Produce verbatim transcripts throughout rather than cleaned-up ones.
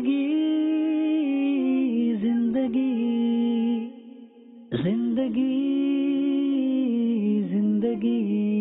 زندگی زندگی زندگی زندگی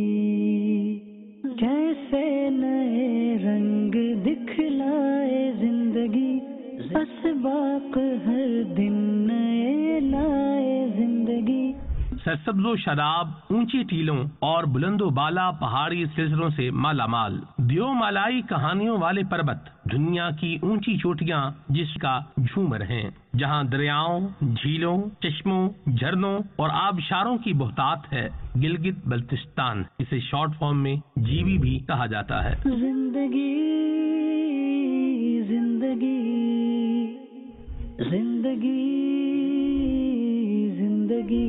جیسے نئے رنگ دکھلائے زندگی اسباق ہر دن نئے لائے زندگی. سرسبز و شاداب اونچی ٹیلوں اور بلند و بالا پہاڑی سلسلوں سے مالا مال، دیو مالائی کہانیوں والے پربت، دنیا کی اونچی چوٹیاں جس کا جھومر ہیں، جہاں دریاؤں، جھیلوں، چشموں، جھرنوں اور آبشاروں کی بہتات ہے. گلگت بلتستان، اسے شارٹ فارم میں جی بی بھی کہا جاتا ہے. زندگی زندگی زندگی زندگی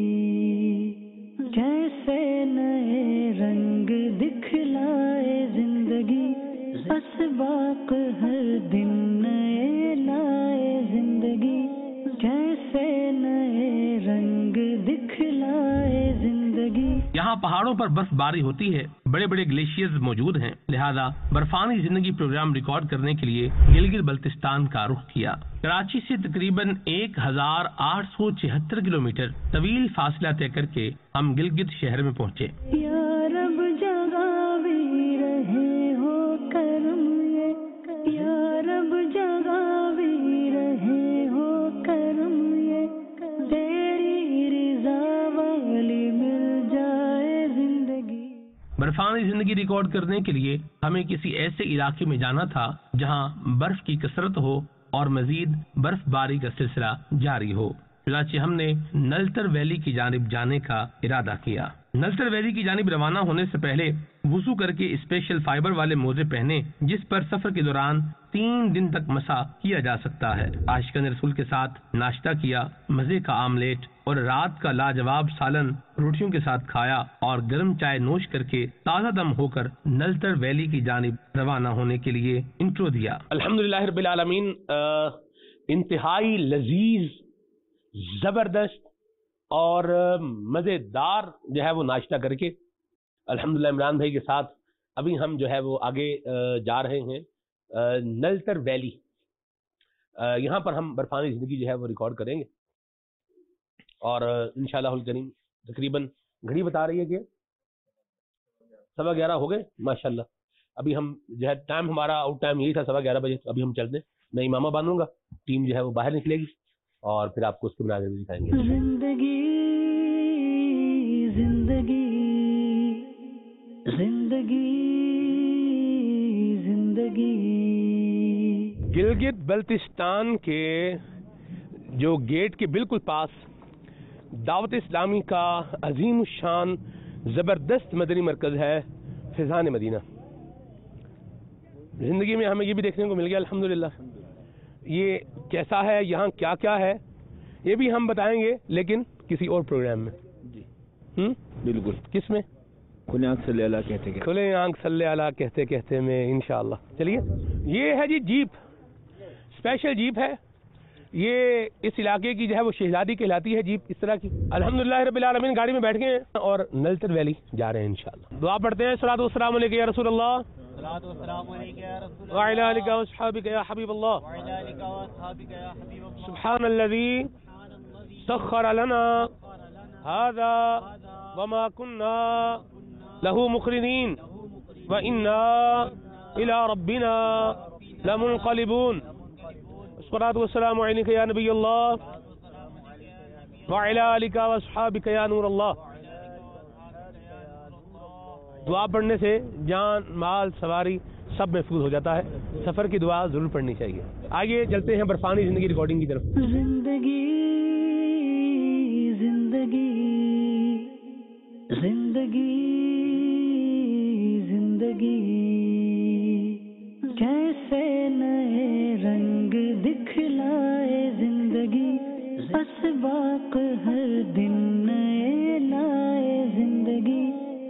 جیسے نئے رنگ دکھلائے زندگی اسباق ہر دن نئے لائے زندگی جیسے نئے رنگ دکھلائے زندگی. یہاں پہاڑوں پر برف باری ہوتی ہے، بڑے بڑے گلیشیئرز موجود ہیں، لہذا برفانی زندگی پروگرام ریکارڈ کرنے کے لیے گلگت بلتستان کا رخ کیا. کراچی سے تقریباً ایک ہزار آٹھ سو چھہتر کلو میٹر طویل فاصلہ طے کر کے ہم گلگت شہر میں پہنچے. یا رب جگاوی رہے ہو کرم یہ، یا رب جگاوی رہے ہو کرم یہ، تیری رضا والی مل جائے زندگی. برفانی زندگی ریکارڈ کرنے کے لیے ہمیں کسی ایسے علاقے میں جانا تھا جہاں برف کی کثرت ہو اور مزید برف باری کا سلسلہ جاری ہو. چنانچہ ہم نے نلتر ویلی کی جانب جانے کا ارادہ کیا. نلتر ویلی کی جانب روانہ ہونے سے پہلے وضو کر کے اسپیشل فائبر والے موزے پہنے جس پر سفر کے دوران تین دن تک مسا کیا جا سکتا ہے. عاشقان رسول کے ساتھ ناشتہ کیا، مزے کا آملیٹ اور رات کا لاجواب سالن روٹیوں کے ساتھ کھایا اور گرم چائے نوش کر کے تازہ دم ہو کر نلتر ویلی کی جانب روانہ ہونے کے لیے انٹرو دیا. الحمدللہ رب العالمین. انتہائی لذیذ، زبردست اور مزیدار جو ہے وہ ناشتہ کر کے الحمدللہ عمران بھائی کے ساتھ ابھی ہم جو ہے وہ آگے جا رہے ہیں نلتر ویلی. یہاں پر ہم برفانی زندگی جو ہے وہ ریکارڈ کریں گے اور انشاءاللہ الکریم تقریباً گھڑی بتا رہی ہے کہ سوا گیارہ ہو گئے ماشاءاللہ. ابھی ہم جو ہے ٹائم ہمارا آؤٹ ٹائم یہی تھا سوا گیارہ بجے. ابھی ہم چل دیں، میں امامہ باندھوں گا، ٹیم جو ہے وہ باہر نکلے گی اور پھر آپ کو اس کے مناظر بھی دکھائیں گے. زندگی زندگی زندگی زندگی. گلگت بلتستان کے جو گیٹ کے بالکل پاس دعوت اسلامی کا عظیم الشان زبردست مدنی مرکز ہے فیضان مدینہ. زندگی میں ہمیں یہ بھی دیکھنے کو مل گیا الحمدللہ. یہ کیسا ہے، یہاں کیا کیا ہے، یہ بھی ہم بتائیں گے لیکن کسی اور پروگرام میں. جی ہم بالکل. کس میں؟ کھلے آنکھ صلی اللہ کہتے کہ کھلے آنکھ صلی اللہ کہتے کہتے میں انشاءاللہ. چلیے، یہ ہے جی جیپ، اسپیشل جیپ ہے. یہ اس علاقے کی جو ہے وہ شہزادی کہلاتی ہے جیپ اس طرح کی. الحمدللہ رب العالمین گاڑی میں بیٹھ گئے ہیں اور نلتر ویلی جا رہے ہیں انشاءاللہ. دعا پڑھتے ہیں. صلاۃ والسلام علیک یا رسول اللہ، وعلی آلک و اصحابک یا حبیب اللہ، سبحان الذی سخر لنا هذا وما كنا له مقرنین وإنا إلى ربنا لمنقلبون. الصلاة والسلام علیک یا نبی اللہ وعلی آلک و اصحابک یا نور اللہ. دعا پڑھنے سے جان، مال، سواری سب محفوظ ہو جاتا ہے. سفر کی دعا ضرور پڑھنی چاہیے. آگے چلتے ہیں برفانی زندگی ریکارڈنگ کی طرف. زندگی زندگی زندگی زندگی جیسے نئے رنگ دکھلائے زندگی اسباق ہر دن نئے لائے زندگی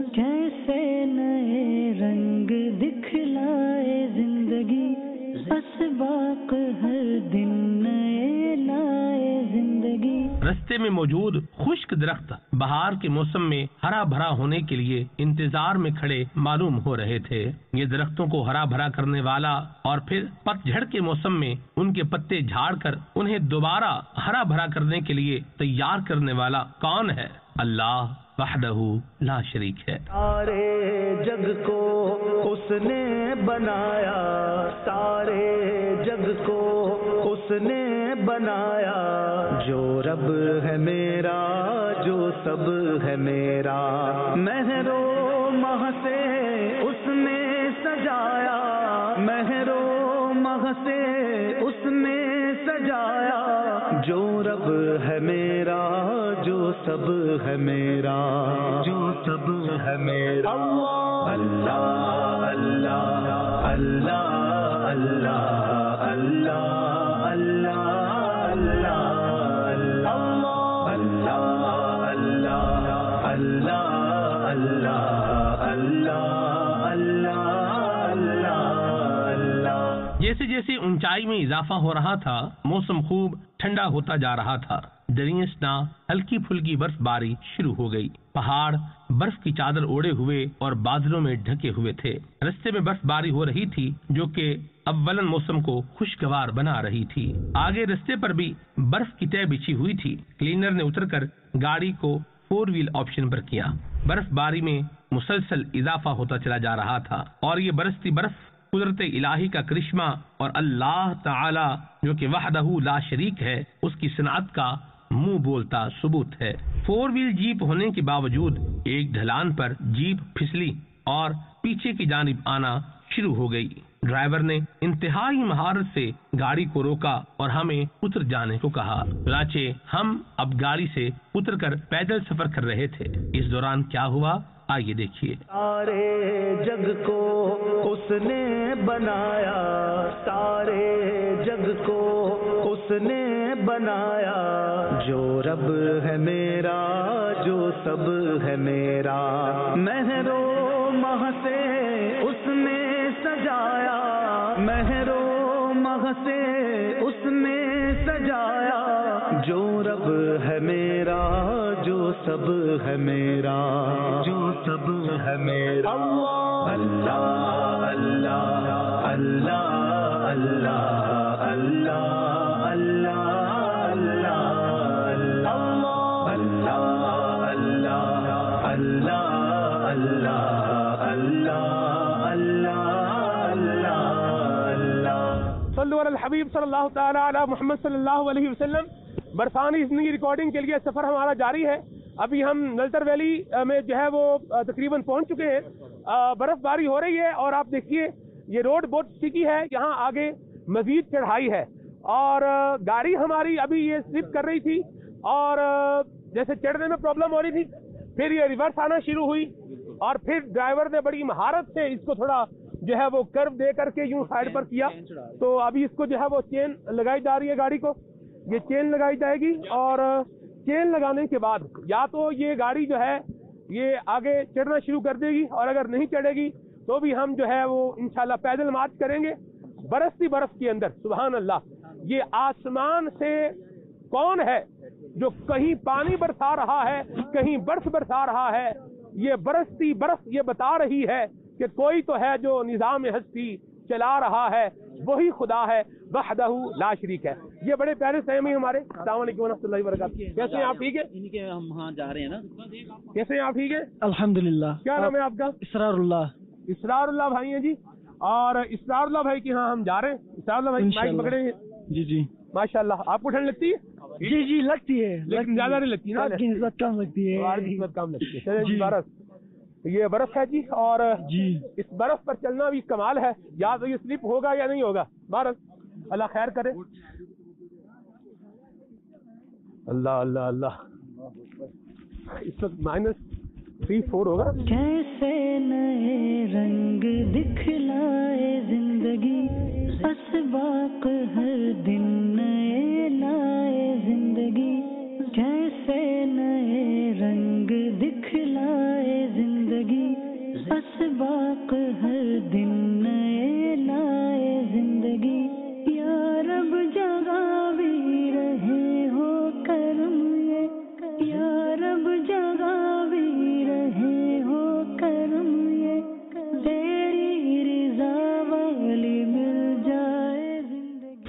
جیسے نئے رنگ دکھلائے زندگی. اسباق ہر دن نئے لائے زندگی. رستے میں موجود خشک درخت بہار کے موسم میں ہرا بھرا ہونے کے لیے انتظار میں کھڑے معلوم ہو رہے تھے. یہ درختوں کو ہرا بھرا کرنے والا اور پھر پت جھڑ کے موسم میں ان کے پتے جھاڑ کر انہیں دوبارہ ہرا بھرا کرنے کے لیے تیار کرنے والا کون ہے؟ اللہ وحدہ لا شریک ہے. سارے جگ کو اس نے بنایا، سارے جگ کو اس نے بنایا، جو رب ہے میرا، جو سب ہے میرا، مہر و مہ سے اس نے سجایا، مہر و مہ سے اس نے سجایا، جو رب ہے میرا، جو سب ہے میرا، جو سب ہے میرا. اللہ اللہ اللہ اللہ اللہ اللہ اللہ اللہ اللہ اللہ. جیسے جیسے اونچائی میں اضافہ ہو رہا تھا، موسم خوب ٹھنڈا ہوتا جا رہا تھا. درینسنا ہلکی پھلکی برف باری شروع ہو گئی. پہاڑ برف کی چادر اوڑے ہوئے اور بادلوں میں ڈھکے ہوئے تھے. رستے میں برف باری ہو رہی تھی جو کہ اولن موسم کو خوشگوار بنا رہی تھی. آگے رستے پر بھی برف کی تہ بچھی ہوئی تھی. کلینر نے اتر کر گاڑی کو فور ویل آپشن پر کیا. برف باری میں مسلسل اضافہ ہوتا چلا جا رہا تھا اور یہ برستی برف قدرت الہی کا کرشمہ اور اللہ تعالی جو کہ وحدہ لا شریک ہے اس کی صنعت کا منہ بولتا ثبوت ہے. فور ویل جیپ ہونے کے باوجود ایک ڈھلان پر جیپ پھسلی اور پیچھے کی جانب آنا شروع ہو گئی. ڈرائیور نے انتہائی مہارت سے گاڑی کو روکا اور ہمیں اتر جانے کو کہا. چنانچہ ہم اب گاڑی سے اتر کر پیدل سفر کر رہے تھے. اس دوران کیا ہوا آئیے دیکھیے. سارے جگ کو اس نے بنایا، سارے جگ کو اس نے بنایا، جو رب ہے میرا، جو سب ہے میرا، مہر و مہ سے اس نے سجایا، مہر و مہ سے اس نے سجایا، جو رب ہے میرا، جو سب ہے میرا، جو سب ہے میرا. اللہ اللہ اللہ اللہ اللہ اللہ صلو علی الحبیب صلی اللہ تعالی علی محمد صلی اللہ علیہ وسلم. برفانی زندگی ریکارڈنگ کے لیے سفر ہمارا جاری ہے. ابھی ہم نلتر ویلی میں جو ہے وہ تقریباً پہنچ چکے ہیں. برف باری ہو رہی ہے اور آپ دیکھیے یہ روڈ بہت سٹیکی ہے. یہاں آگے مزید چڑھائی ہے اور گاڑی ہماری ابھی یہ سلپ کر رہی تھی اور جیسے چڑھنے میں پرابلم ہو رہی تھی، پھر یہ ریورس آنا شروع ہوئی اور پھر ڈرائیور نے بڑی مہارت سے اس کو تھوڑا جو ہے وہ کرو دے کر کے یوں سائڈ پر کیا. تو ابھی اس کو جو ہے وہ چین لگائی جا رہی ہے. گاڑی کو یہ چین لگائی جائے گی اور چین لگانے کے بعد یا تو یہ گاڑی جو ہے یہ آگے چڑھنا شروع کر دے گی اور اگر نہیں چڑھے گی تو بھی ہم جو ہے وہ انشاءاللہ پیدل مارچ کریں گے برستی برف کے اندر. سبحان اللہ. یہ آسمان سے کون ہے جو کہیں پانی برسا رہا ہے، کہیں برف برسا رہا ہے؟ یہ برستی برف یہ بتا رہی ہے کہ کوئی تو ہے جو نظام ہستی چلا رہا ہے، وہی خدا ہے، وحدہ لا شریک ہے. یہ بڑے پیارے سہمی ہمارے. السلام علیکم ورحمۃ اللہ وبرکاتہ. کیسے ہیں آپ؟ ٹھیک ہے. ان کے ہم ہاں جا رہے ہیں نا. کیسے ہیں آپ؟ ٹھیک ہے الحمدللہ. کیا نام ہے آپ کا؟ اسرار اللہ. اسرار اللہ بھائی ہیں جی. اور اسرار اللہ بھائی کے ہاں ہم جا رہے ہیں. اسرار اللہ بھائی مائک پکڑے ہیں. جی جی ماشاء اللہ. آپ کو ٹھنڈ لگتی ہے؟ جی جی لگتی ہے، لیکن زیادہ نہیں لگتی نا. نسبت کم لگتی ہے. نسبت کم لگتی ہے. چلیں جی. برف یہ برف ہے جی اور جی اس برف پر چلنا بھی کمال ہے. یا تو یہ سلپ ہوگا یا نہیں ہوگا. برف اللہ خیر کرے. اللہ اللہ اللہ. اس وقت مائنس تھری فور ہوگا. کیسے نئے رنگ دکھلائے زندگی، اسباق ہر دن نئے لائے زندگی. کیسے نئے رنگ دکھلائے زندگی، اسباق ہر دن نئے لائے زندگی.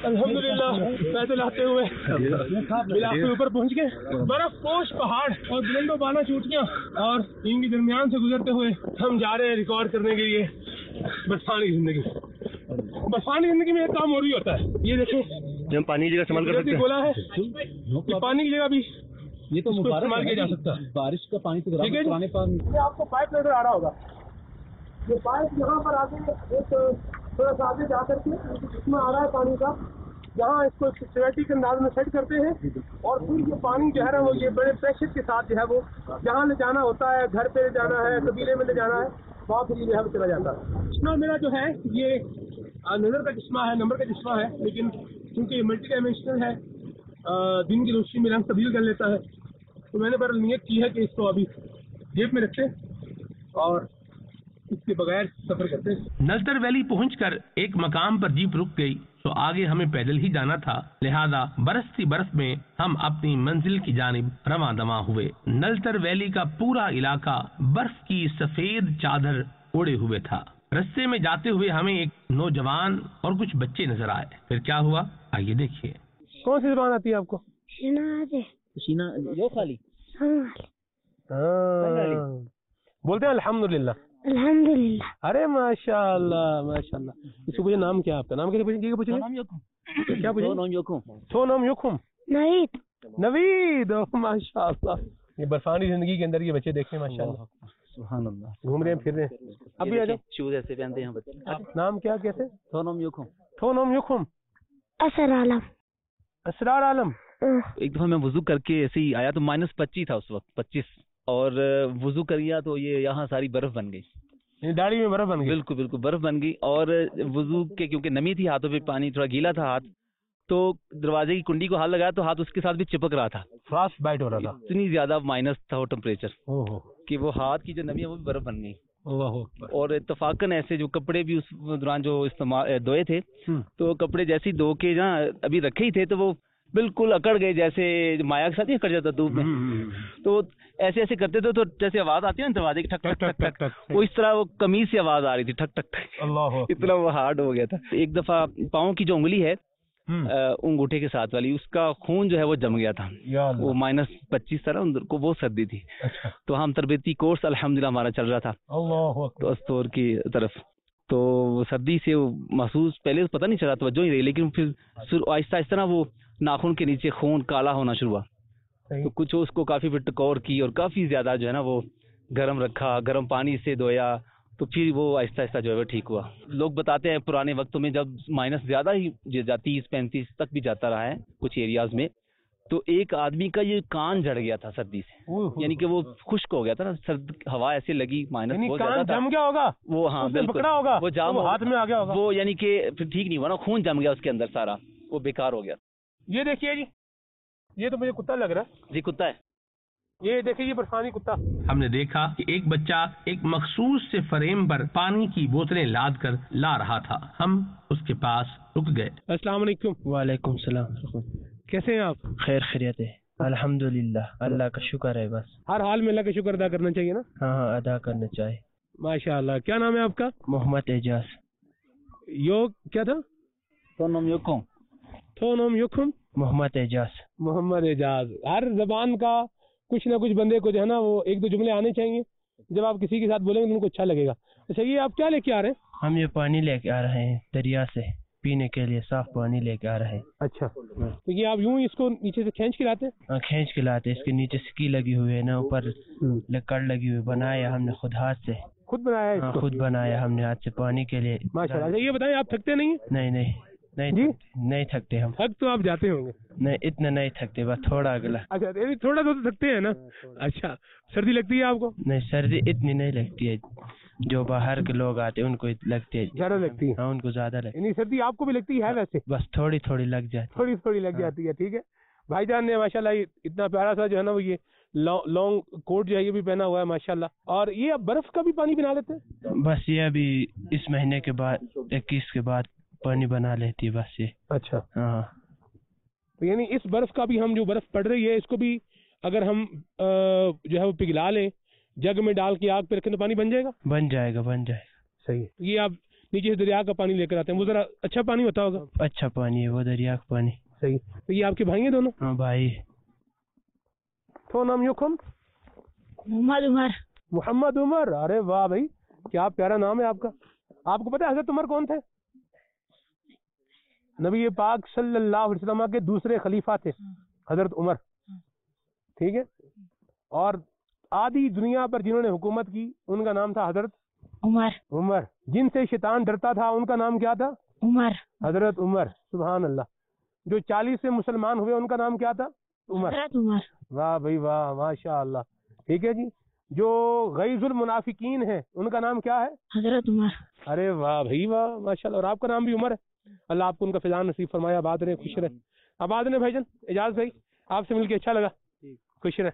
الحمدللہ پیدل آتے ہوئے بلاخر اوپر پہنچ گئے. برف پوش پہاڑ اور بلند و بالا چوٹیاں اور ان کے درمیان سے گزرتے ہوئے ہم جا رہے ہیں ریکارڈ کرنے کے لیے برفانی زندگی. برفانی زندگی میں ایک کام اور بھی ہوتا ہے. یہ دیکھیں ہم پانی کی جگہ استعمال کر سکتے ہیں. گولا ہے کہ پانی کی جگہ بھی یہ تو استعمال کیا جا سکتا ہے. بارش کا پانی تو پرانے پانی. آپ کو پائپ نظر آ رہا ہوگا. یہ پائپ یہاں پر آگے ایک تھوڑا سا آگے جا کر کے اس میں آ رہا ہے پانی کا. یہاں اس کو سیوریٹی کے انداز میں سیٹ کرتے ہیں اور پھر یہ پانی جو ہے نا وہ یہ بڑے پریشر کے ساتھ جو ہے وہ جہاں لے جانا ہوتا ہے, گھر پہ لے جانا ہے, قبیلے میں لے جانا ہے, وہاں پھر یہ جو ہے وہ چلا جاتا ہے. چشمہ میرا جو ہے یہ نظر کا چشمہ ہے, نمبر کا چشمہ ہے, لیکن کیونکہ یہ ملٹی ڈائمینشنل ہے, دن کی روشنی میں رنگ تبدیل کر لیتا ہے, تو میں نے بہرحال نیت کی ہے کہ اس کو ابھی جیب میں رکھتے اور اس کے بغیر سفر کرتے. نلتر ویلی پہنچ کر ایک مقام پر جیپ رک گئی تو آگے ہمیں پیدل ہی جانا تھا, لہذا برستی برف میں ہم اپنی منزل کی جانب رواں دواں ہوئے. نلتر ویلی کا پورا علاقہ برف کی سفید چادر اوڑے ہوئے تھا. رستے میں جاتے ہوئے ہمیں ایک نوجوان اور کچھ بچے نظر آئے. پھر کیا ہوا آئیے دیکھیے. کون سی زبان آتی ہے آپ کو؟ جو خالی بولتے ہیں الحمدللہ. الحمدللہ. ارے ماشاء اللہ ماشاء اللہ. اس کو پوچھے نام کیا آپ کا؟ نام کیسے پوچھیں؟ کیا پوچھیں؟ سونم یکم. نوید. نوید ماشاء اللہ. یہ برفانی زندگی کے اندر یہ بچے دیکھیں ماشاء اللہ سبحان اللہ, گھوم رہے ہیں پھر رہے ہیں. ابھی آ جاؤ. شوز ایسے پہنتے ہیں بچے. نام کیا کیسے؟ سونم یکم. سونم یکم. اسرار عالم. اسرار عالم. ایک دفعہ میں وضو کر کے ایسے ہی آیا تو مائنس پچیس تھا اس وقت, پچیس, اور وضو کر گیا تو یہ یہاں ساری برف بن گئی, داڑھی میں برف بن گئی. بالکل بالکل برف بن گئی. اور وضو کے کیونکہ نمی تھی ہاتھوں پہ, پانی تھوڑا گیلا تھا ہاتھ, تو دروازے کی کنڈی کو ہاتھ لگایا تو ہاتھ اس کے ساتھ بھی چپک رہا تھا. فاسٹ بائٹ ہو رہا تھا. اتنی زیادہ مائنس تھا وہ ٹمپریچر اوہ کہ وہ ہاتھ کی جو نمی ہے وہ بھی برف بن گئی. اوہ. اور اتفاقاً ایسے جو کپڑے بھی اس دوران جو استعمال دھوئے تھے تو کپڑے جیسے ہی دھو کے نا ابھی رکھے ہی تھے تو وہ بالکل اکڑ گئے, جیسے مایا کے ساتھ ہی اکڑ جاتا دھوپ میں. تو ایسے ایسے کرتے تھے تو جیسے آواز آتی ہے نا دروازے کی ٹھک ٹھک ٹھک ٹھک, وہ اس طرح وہ قمیض سے آواز آ رہی تھی ٹھک ٹھک ٹھک. اللہ, اتنا وہ ہارڈ ہو گیا تھا. ایک دفعہ پاؤں کی جو انگلی ہے انگوٹھے کے ساتھ والی, اس کا خون جو ہے وہ جم گیا تھا. وہ مائنس پچیس تھا نا, کو وہ سردی تھی. تو ہم تربیتی کورس الحمدللہ ہمارا چل رہا تھا تو استور کی طرف, تو سردی سے محسوس پہلے پتہ نہیں چلا, توجہ نہیں رہی, لیکن پھر آہستہ آہستہ نا وہ ناخن کے نیچے خون کالا ہونا شروع ہوا. تو کچھ اس کو کافی پھر ٹکور کی اور کافی زیادہ جو ہے نا وہ گرم رکھا, گرم پانی سے دھویا, تو پھر وہ آہستہ آہستہ جو ہے وہ ٹھیک ہوا. لوگ بتاتے ہیں پرانے وقتوں میں جب مائنس زیادہ ہی تیس پینتیس تک بھی جاتا رہا ہے کچھ ایریاز میں, تو ایک آدمی کا یہ کان جڑ گیا تھا سردی سے, یعنی کہ وہ خشک ہو گیا تھا نا, سرد ہوا ایسے لگی, مائنس بہت زیادہ تھا. جم گیا ہوگا وہ, ہاں بالکل وہ جام ہاتھ میں آ گیا ہوگا وہ, یعنی کہ پھر ٹھیک نہیں ہوا نا, خون جم گیا اس کے اندر سارا, وہ بیکار ہو گیا. یہ دیکھیے جی, یہ تو مجھے کتا لگ رہا ہے. جی کتا ہے. یہ دیکھیے یہ برفانی کتا. ہم نے دیکھا کہ ایک بچہ ایک مخصوص سے فریم پر پانی کی بوتلیں لاد کر لا رہا تھا. ہم اس کے پاس رک گئے. السلام علیکم. وعلیکم السلام. کیسے ہیں آپ؟ خیر خیریت ہے الحمدللہ, اللہ کا شکر ہے. بس ہر حال میں اللہ کا شکر ادا کرنا چاہیے نا. ہاں ہاں ادا کرنا چاہیے. ماشاء اللہ. کیا نام ہے آپ کا؟ محمد اعجاز. یو کیا تھا؟ سونم یکم. سونم یکم. محمد اعجاز. محمد اعجاز. ہر زبان کا کچھ نہ کچھ بندے کو جو ہے نا وہ ایک دو جملے آنے چاہیے, جب آپ کسی کے ساتھ بولیں گے تو ان کو اچھا لگے گا. اچھا یہ آپ کیا لے کے آ رہے ہیں؟ ہم یہ پانی لے کے آ رہے ہیں دریا سے, پینے کے لیے صاف پانی لے کے آ رہے ہیں. اچھا, تو یہ آپ یوں ہی اس کو نیچے سے کھینچ کے لاتے ہیں؟ ہاں کھینچ کے لاتے. اس کے نیچے سکی لگی ہوئی ہے نا, اوپر لکڑ لگی ہوئی, بنایا ہم نے خود ہاتھ سے. خود بنایا ہے؟ خود بنایا ہم نے ہاتھ سے پانی کے لیے. ماشاء اللہ. یہ بتائیں آپ تھکتے نہیں ہیں؟ نہیں نہیں نہیں جی نہیں تھکتے ہم. تھک تو آپ جاتے ہوں گے. نہیں اتنا نہیں تھکتے, بس تھوڑا اگلا. اچھا تھوڑا تو تھکتے ہیں نا. اچھا سردی لگتی ہے آپ کو؟ نہیں سردی اتنی نہیں لگتی ہے, جو باہر کے لوگ آتے ہیں ان کو لگتی ہے. زیادہ لگتی ہے؟ ہاں ان کو زیادہ لگتی ہے. یعنی سردی آپ کو بھی لگتی ہے ویسے؟ بس تھوڑی تھوڑی لگ جاتی. تھوڑی تھوڑی لگ جاتی ہے. ٹھیک ہے. بھائی جان نے ماشاء اللہ اتنا پیارا سا جو ہے نا وہ یہ لانگ کوٹ جو ہے یہ بھی پہنا ہوا ہے ماشاء اللہ. اور یہ اب برف کا بھی پانی بنا لیتے ہیں؟ بس یہ ابھی اس مہینے کے بعد اکیس کے بعد پانی بنا لیتی ہے بس یہ. اچھا ہاں. تو یعنی اس برف کا بھی ہم جو برف پڑ رہی ہے اس کو بھی اگر ہم جو ہے وہ پگھلا لیں, جگ میں ڈال کے آگ پہ رکھیں تو پانی بن جائے گا؟ بن جائے گا بن جائے گا. صحیح ہے. یہ آپ नीचे से दरिया का पानी लेकर आते हैं, वो जरा अच्छा पानी होता होगा। अच्छा पानी है वो, दरिया का पानी। सही। तो ये आपके भाई हैं दोनों? हाँ भाई। तो नाम युकुम? मोहम्मद उमर। मोहम्मद उमर, अरे वाह भाई, क्या प्यारा नाम है आपका। आपको पता है हजरत उमर कौन थे? नबी पाक सल्लल्लाहु अलैहि वसल्लम के दूसरे खलीफा थे हजरत उमर, ठीक है। और आधी दुनिया पर जिन्होंने हुकूमत की उनका नाम था हजरत उमर। उमर। जिनसे शैतान डरता था उनका नाम क्या था? उमर। हजरत उमर। सुभान अल्लाह। जो चालीस से मुसलमान हुए उनका नाम क्या था? उमर। हजरत उमर। वाह भाई वाह, माशा अल्लाह। ठीक है जी। जो गईजुल मुनाफिकीन है उनका नाम क्या है? हजरत उमर। अरे वाह भाई वाह, माशाल्लाह। और आपका नाम भी उमर है। अल्लाह आपको उनका फिजान नसीब फरमाया, आबाद रहे, खुश रहे। आबाद रहे भाईजान, इजाजत भाई, आपसे मिलकर अच्छा लगा, खुश रहे।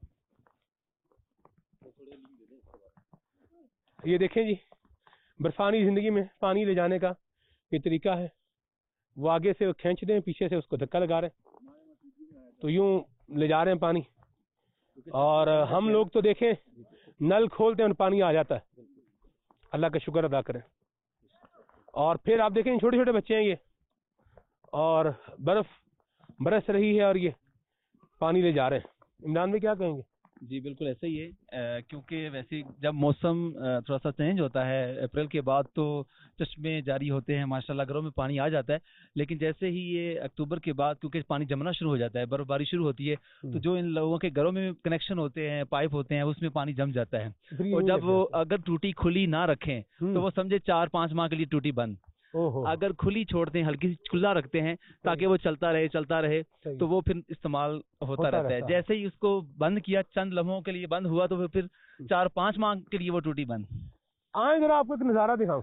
ये देखें जी, बर्फानी जिंदगी में पानी ले जाने का ये तरीका है। वो आगे से खींच दें, पीछे से उसको धक्का लगा रहे हैं, तो यूं ले जा रहे हैं पानी। और हम लोग तो देखें नल खोलते हैं और पानी आ जाता है। अल्लाह का शुक्र अदा करें। और फिर आप देखें छोटे छोटे बच्चे हैं ये, और बर्फ बरस रही है और ये पानी ले जा रहे हैं। इमरान में क्या कहेंगे? जी बिल्कुल ऐसा ही है, अ, क्योंकि वैसे जब मौसम अ, थोड़ा सा चेंज होता है अप्रैल के बाद तो चश्मे जारी होते हैं, माशाल्लाह घरों में पानी आ जाता है। लेकिन जैसे ही ये अक्टूबर के बाद क्योंकि पानी जमना शुरू हो जाता है, बर्फबारी शुरू होती है, तो जो इन लोगों के घरों में कनेक्शन होते हैं, पाइप होते हैं, उसमें पानी जम जाता है। और जब वो अगर टूटी खुली ना रखें तो वो समझे चार पाँच माह के लिए टूटी बंद। अगर खुली छोड़ते हैं, हल्की सी खुला रखते हैं ताकि वो चलता रहे चलता रहे तो वो फिर इस्तेमाल होता, होता रहता है। जैसे ही उसको बंद किया, चंद लम्हों के लिए बंद हुआ, तो फिर फिर चार पांच माह के लिए वो टूटी बंद। आए जरा आपको एक नजारा दिखाऊं,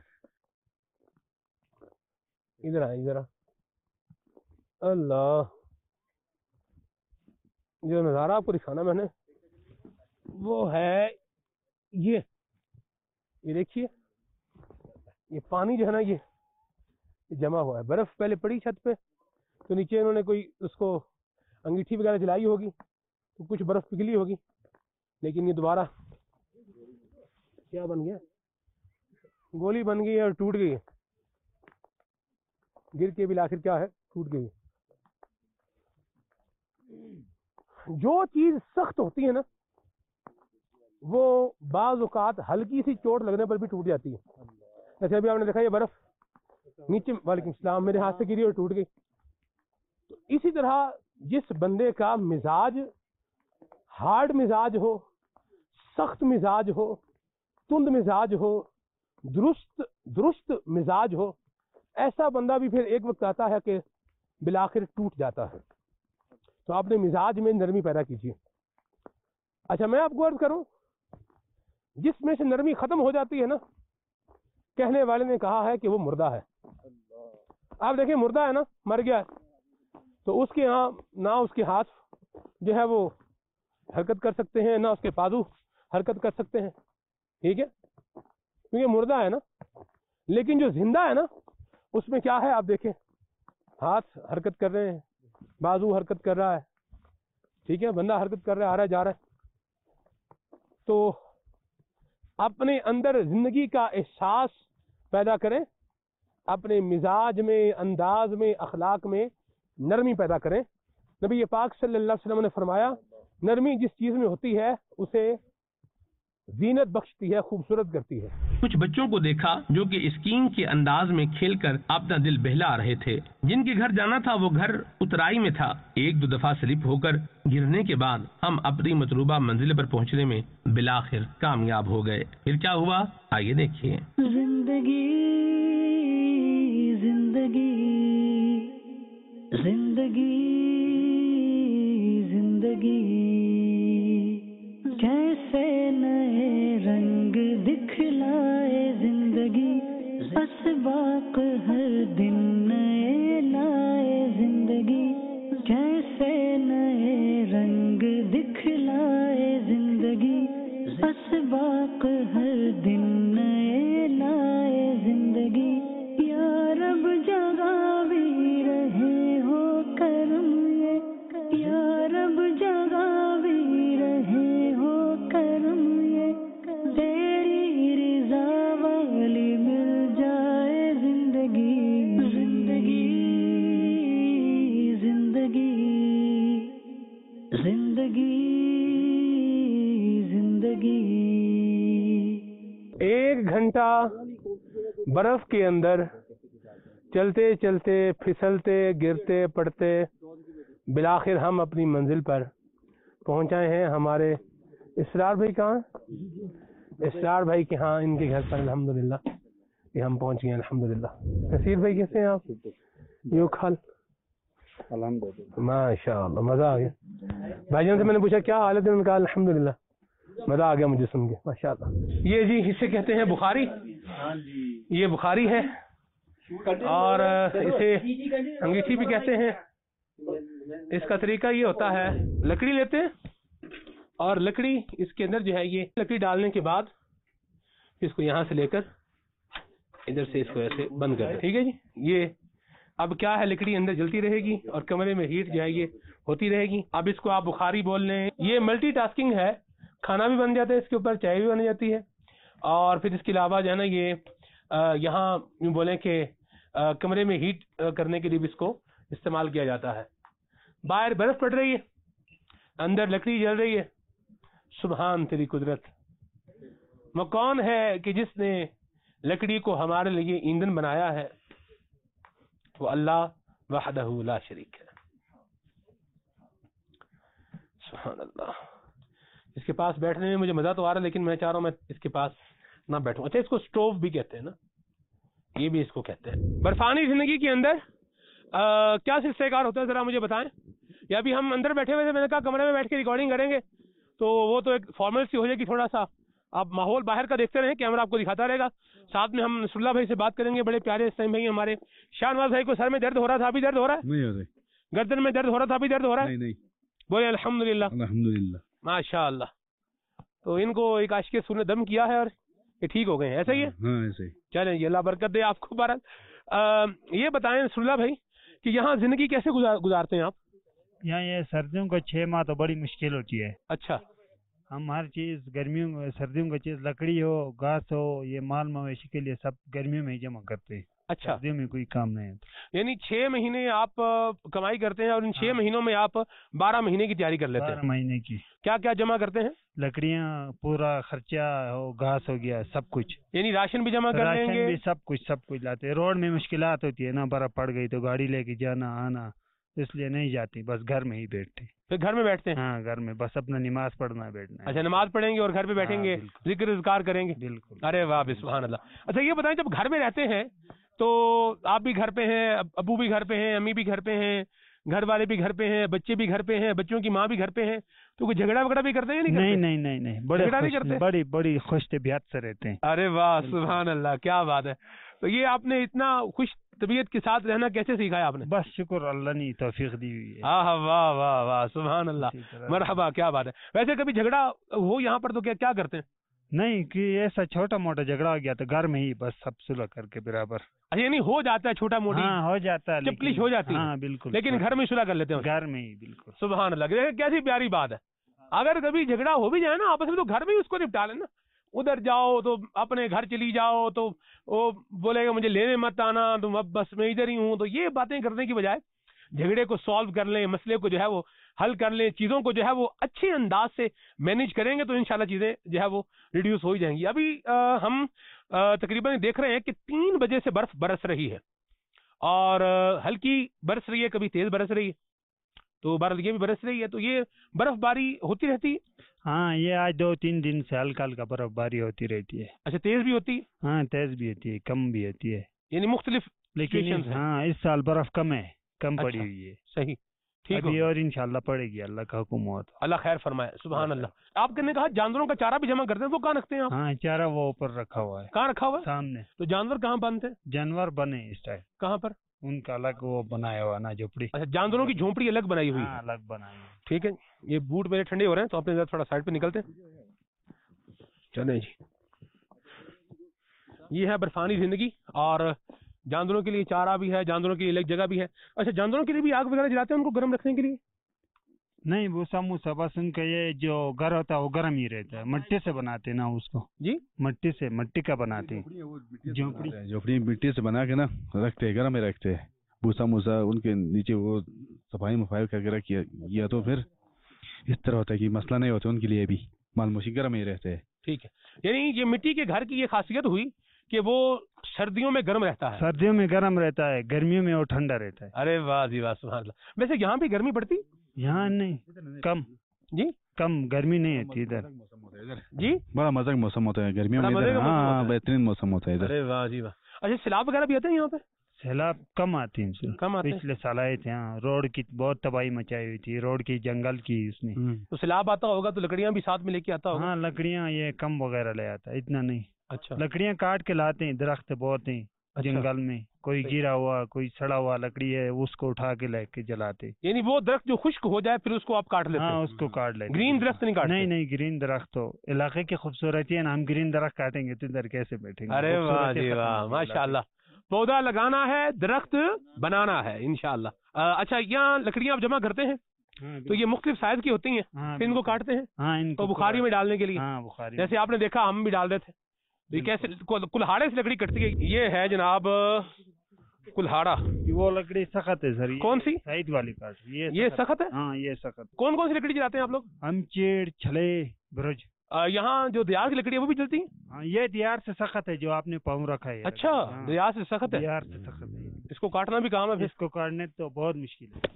इधर आए जरा। अल्लाह, जो नजारा आपको दिखाना मैंने वो है ये ये देखिए, ये पानी जो है ना ये जमा हुआ है। बर्फ पहले पड़ी छत पे, तो नीचे इन्होंने कोई उसको अंगीठी वगैरह जलाई होगी, तो कुछ बर्फ पिघली होगी, लेकिन ये दोबारा क्या बन गया, गोली बन गई और टूट गई, गिर के भी आखिर क्या है, टूट गई। जो चीज सख्त होती है ना वो बाज औकात हल्की सी चोट लगने पर भी टूट जाती है। जैसे अभी आपने देखा ये बर्फ नीचे, वालेकुम सलाम, मेरे हाथ से गिरी और टूट गई। तो इसी तरह जिस बंदे का मिजाज हार्ड मिजाज हो, सख्त मिजाज हो, तुंद मिजाज हो, दुरुस्त दुरुस्त मिजाज हो, ऐसा बंदा भी फिर एक वक्त आता है कि बिलाखिर टूट जाता है। तो आपने मिजाज में नरमी पैदा कीजिए। अच्छा, मैं आपको अर्ज करूं, जिसमें से नरमी खत्म हो जाती है ना, कहने वाले ने कहा है कि वो मुर्दा है। आप देखिए मुर्दा है ना, मर गया है, तो उसके यहाँ ना उसके हाथ जो है वो हरकत कर सकते हैं, ना उसके बाजू हरकत कर सकते हैं, ठीक है, क्योंकि मुर्दा है ना। लेकिन जो जिंदा है ना उसमें क्या है, आप देखें हाथ हरकत कर रहे हैं, बाजू हरकत कर रहा है, ठीक है, बंदा हरकत कर रहा है, आ रहा है, जा रहा है। तो अपने अंदर जिंदगी का एहसास पैदा करें, अपने मिजाज में, अंदाज में, अखलाक में नरमी पैदा करें। नबी ये पाक सल्लल्लाहु अलैहि वसल्लम ने फरमाया, नरमी जिस चीज में होती है उसे जीनत बख्शती है, खूबसूरत करती है। कुछ बच्चों को देखा जो कि स्कीइंग के अंदाज में खेलकर अपना दिल बहला रहे थे। जिनके घर जाना था वो घर उतराई में था। एक दो दफा स्लिप होकर गिरने के बाद हम अपनी मतलूबा मंजिल पर पहुंचने में बिलाखिर कामयाब हो गए। फिर क्या हुआ, आइए देखिए। जिंदगी जिंदगी जिंदगी जिंदगी कैसे नए रंग दिखलाए जिंदगी, असबाक हर दिन नए लाए जिंदगी, कैसे नए रंग दिखलाए जिंदगी, असबाक हर दिन नए लाए जिंदगी। या रब जगावी रहे हो करम ये, या रब जगा زندگی زندگی. ایک گھنٹہ برف کے اندر چلتے چلتے پھسلتے گرتے پڑتے بالآخر ہم اپنی منزل پر پہنچائے ہیں. ہمارے اسرار بھائی کہاں؟ اسرار بھائی کے ہاں ان کے گھر پر الحمدللہ کہ ہم پہنچ گئے الحمدللہ. نصیر بھائی کیسے ہیں آپ؟ یو خال الحمدللہ ماشاء اللہ مزہ آ گیا. بھائی جان سے میں نے پوچھا کیا حالت ہے، انہوں نے کہا الحمدللہ. مزہ آ گیا مجھے سن کے ماشاء اللہ. یہ جی اسے کہتے ہیں بخاری. یہ بخاری ہے اور اسے انگیٹھی بھی کہتے ہیں. اس کا طریقہ یہ ہوتا ہے لکڑی لیتے ہیں اور لکڑی اس کے اندر جو ہے یہ لکڑی ڈالنے کے بعد اس کو یہاں سے لے کر ادھر سے اس کو ایسے بند کر دیں. ٹھیک ہے جی. یہ اب کیا ہے لکڑی اندر جلتی رہے گی اور کمرے میں ہیٹ جو ہے یہ ہوتی رہے گی. اب اس کو آپ بخاری بول لیں. یہ ملٹی ٹاسکنگ ہے، کھانا بھی بن جاتا ہے اس کے اوپر، چائے بھی بن جاتی ہے اور پھر اس کے علاوہ جو ہے نا یہ یہاں یوں بولیں کہ کمرے میں ہیٹ کرنے کے لیے بھی اس کو استعمال کیا جاتا ہے. باہر برف پڑ رہی ہے، اندر لکڑی جل رہی ہے. سبحان تیری قدرت. وہ کون ہے کہ جس نے لکڑی کو ہمارے لیے ایندھن بنایا ہے؟ وہ اللہ وحدہ لا شریک ہے. سبحان اللہ. اس کے پاس بیٹھنے میں مجھے مزہ تو آ رہا ہے لیکن میں چاہ رہا ہوں میں اس کے پاس نہ بیٹھوں. اچھا اس کو سٹوو بھی کہتے ہیں نا، یہ بھی اس کو کہتے ہیں. برفانی زندگی کے اندر آ, کیا سلسلہ کار ہوتا ہے ذرا مجھے بتائیں. یا ابھی ہم اندر بیٹھے ہوئے تھے، میں نے کہا کمرے میں بیٹھ کے ریکارڈنگ کریں گے تو وہ تو ایک فارمل سی ہو جائے گی. تھوڑا سا آپ ماحول باہر کا دیکھتے رہیں، کیمرہ آپ کو دکھاتا رہے گا. ساتھ میں ہم نصر اللہ بھائی سے بات کریں گے، بڑے پیارے اس ٹائم بھائی ہمارے. شاہ نواز بھائی کو سر میں درد ہو رہا تھا، ابھی درد ہو رہا ہے؟ نہیں ہو رہی. گردن میں درد ہو رہا تھا، ابھی درد ہو رہا ہے؟ نہیں نہیں. بولے الحمدللہ الحمدللہ ماشاء اللہ. تو ان کو ایک عاشق رسول نے دم کیا ہے اور یہ ٹھیک ہو گئے ہیں، ایسا ہی ہے؟ ہاں ایسے ہی. چلیں جی اللہ برکت دے آپ کو. بہرحال یہ بتائیں نصر اللہ بھائی کہ یہاں زندگی کیسے گزارتے ہیں آپ؟ یہاں یہ سردیوں کا چھ ماہ تو بڑی مشکل ہوتی ہے. اچھا. ہم ہر چیز گرمیوں سردیوں کا چیز لکڑی ہو گھاس ہو یہ مال مویشی کے لیے سب گرمیوں میں ہی جمع کرتے ہیں. اچھا. سردیوں میں کوئی کام نہیں ہے. یعنی چھ مہینے آپ کمائی کرتے ہیں اور ان چھ مہینوں میں آپ بارہ مہینے کی تیاری کر لیتے ہیں. بارہ مہینے کی. کیا کیا جمع کرتے ہیں؟ لکڑیاں، پورا خرچہ ہو، گھاس ہو گیا، سب کچھ. یعنی راشن بھی جمع کر لیں گے؟ راشن بھی سب کچھ سب کچھ لاتے ہیں. روڈ میں مشکلات ہوتی ہے نا، برف پڑ گئی تو گاڑی لے کے جانا آنا، اس لیے نہیں جاتی، بس گھر میں ہی بیٹھتے. پھر گھر میں بیٹھتے ہیں؟ ہاں گھر میں بس اپنا نماز پڑھنا بیٹھنا. اچھا نماز پڑھیں گے اور گھر پہ بیٹھیں گے، ذکر اذکار کریں گے. بالکل. ارے واہ سبحان اللہ. اچھا یہ بتائیں جب گھر میں رہتے ہیں تو آپ بھی گھر پہ ہیں، ابو بھی گھر پہ ہیں، امی بھی گھر پہ ہیں، گھر والے بھی گھر پہ ہیں، بچے بھی گھر پہ ہیں، بچوں کی ماں بھی گھر پہ ہیں، تو کوئی جھگڑا وگڑا بھی کرتے ہیں؟ نہیں نہیں نہیں نہیں بڑے جھگڑا نہیں کرتے؟ بڑی بڑی خوش طبیعت سے رہتے ہیں. ارے واہ سبحان اللہ کیا بات ہے. تو یہ آپ نے اتنا خوش طبیعت کے ساتھ رہنا کیسے سیکھا ہے آپ نے؟ بس شکر اللہ نے توفیق دی ہوئی ہے. ہاں واہ واہ واہ سبحان اللہ مرحبا کیا بات ہے. ویسے کبھی جھگڑا ہو یہاں پر تو کیا کیا کرتے ہیں؟ نہیں کہ ایسا چھوٹا موٹا جھگڑا ہو گیا تو گھر میں ہی بس سب صلح کر کے برابر. اچھا یعنی ہو جاتا ہے چھوٹا موٹا؟ ہاں ہو جاتا ہے، چپکلیش ہو جاتی ہے. ہاں بالکل. لیکن گھر میں صلح کر لیتے ہیں؟ گھر میں ہی بالکل. سبحان اللہ کیسی پیاری بات ہے. اگر کبھی جھگڑا ہو بھی جائے نا آپس میں تو گھر میں ہی اس کو نپٹا لینا. ادھر جاؤ تو اپنے گھر چلی جاؤ تو وہ بولے گا مجھے لینے مت آنا، تم اب بس میں ادھر ہی ہوں. تو یہ باتیں کرنے کی بجائے جھگڑے کو سالو کر لیں، مسئلے کو جو ہے وہ حل کر لیں، چیزوں کو جو ہے وہ اچھے انداز سے مینیج کریں گے تو انشاءاللہ چیزیں جو ہے وہ ریڈیوس ہو جائیں گی. ابھی ہم تقریباً دیکھ رہے ہیں کہ تین بجے سے برف برس رہی ہے اور ہلکی برس رہی ہے، کبھی تیز برس رہی ہے، تو بہرحال یہ بھی برس رہی ہے. تو یہ برف باری ہوتی رہتی ہے؟ ہاں یہ آج دو تین دن سے ہلکا ہلکا برف باری ہوتی رہتی ہے. اچھا تیز بھی ہوتی ہے؟ ہاں تیز بھی ہوتی ہے، کم بھی ہوتی ہے. یعنی مختلف لیکن ہاں اس سال برف کم ہے، کم پڑی اچھا. ہوئی ہے. صحیح ٹھیک ابھی اور انشاءاللہ پڑے گی، اللہ کا حکم ہوا تو. اللہ خیر فرمائے. سبحان اللہ. آپ نے کہا جانوروں کا چارہ بھی جمع کرتے ہیں، وہ کہاں رکھتے ہیں آپ؟ ہاں چارہ وہ اوپر رکھا ہوا ہے. کہاں رکھا ہوا ہے؟ سامنے. تو جانور کہاں بنتے ہیں؟ جانور بنے اس ٹائم. کہاں پر؟ ان کا الگ وہ بنایا ہوا نا جھوپڑی. اچھا جانوروں کی جھونپڑی الگ بنائی ہوئی ہے؟ الگ بنائی ہے. ٹھیک ہے. یہ بوٹ میرے ٹھنڈے ہو رہے ہیں تو اپنے تھوڑا سائڈ پہ نکلتے ہیں. چلیں جی یہ ہے برفانی زندگی اور جانوروں کے لیے چارہ بھی ہے، جانوروں کے لیے الگ جگہ بھی ہے. اچھا جانوروں کے لیے بھی آگ وغیرہ جلاتے ہیں ان کو گرم رکھنے کے لیے؟ نہیں وہ سموسا بس ان کا یہ جو گھر ہوتا ہے وہ گرم ہی رہتا ہے. مٹی سے بناتے نا اس کو. جی مٹی سے، مٹی کا بناتے ہیں. جھوپڑی جھوپڑی مٹی سے بنا کے نا رکھتے ہیں، گرم میں رکھتے ہیں. بھوسا موسا ان کے نیچے وہ صفائی مفائی وغیرہ کیا تو پھر इस तरह होता है कि मसला नहीं होता उनके लिए भी, मालमोशी गर्म ही रहते हैं। ठीक है, यानी ये मिट्टी के घर की ये खासियत हुई कि वो सर्दियों में गर्म रहता है। सर्दियों में गर्म रहता है, गर्मियों में वो ठंडा रहता है। अरे वाह जी वाह, सुभान अल्लाह। वैसे यहाँ भी गर्मी पड़ती? यहाँ नहीं, कम जी, कम गर्मी नहीं होती इधर जी। बड़ा मजा मौसम होता है गर्मियों में बड़ा मजे इधर, का मौसम होता हाँ है। बेहतरीन मौसम होता है इधर। अरे वाह जी वाह। अच्छा, सैलाब वगैरह भी आते हैं यहाँ पे? सैलाब कम आते हैं इनसे। कम आते हैं? पिछले साल आए थे। यहाँ रोड की बहुत तबाही मचाई हुई थी, रोड की जंगल की उसने। तो सैलाब आता होगा तो लकड़ियाँ भी साथ में लेके आता होगा? हाँ, लकड़ियाँ ये कम वगैरह ले आता है, इतना नहीं। अच्छा, लकड़ियाँ काट के लाते हैं, दरख्त बहुत हैं अच्छा। जंगल में, कोई सही। गिरा हुआ कोई सड़ा हुआ लकड़ी है उसको उठा के लेके जलाते। यानी वो दरख्त जो खुश्क हो जाए फिर उसको आप काट लेते हाँ, हैं? उसको काट लेते। ग्रीन दरख्त नहीं काटते? नहीं नहीं, ग्रीन दरख्त तो इलाके की खूबसूरती है ना, हम ग्रीन दरख्त काटेंगे तो इधर कैसे बैठेंगे? अरे वाह खूबसूरती जी खत्म वाह, होगी माशाल्लाह। पौधा लगाना है, दरख्त बनाना है इंशाल्लाह। अ, अच्छा, यहाँ लकड़ियाँ आप जमा करते हैं हाँ, तो ये मुख्तलिफ साइज की होती हैं, हाँ, फिर इनको काटते हैं हाँ, इनको तो बुखारी में डालने के लिए? हाँ, बुखारी। जैसे आपने देखा हम भी डाल रहे थे। तो ये कैसे कुल- कुल्हाड़े से लकड़ी कटती है? ये है जनाब कुल्हाड़ा। वो लकड़ी सख्त है सर। ये कौन सी? साइड वाली काट, ये ये सख्त है? हाँ, ये सख्त। कौन कौन सी लकड़ी जलाते हैं आप लोग? हम चेड़, छले, ब्रज। अ, यहाँ जो दियार की लकड़ी है वो भी जलती है? हाँ, ये दियार से सख्त है जो आपने पाँव रखा है। अच्छा, हाँ, दियार से सख्त है? दियार से सख्त है। इसको काटना भी काम है फिर? इसको काटने तो बहुत मुश्किल है।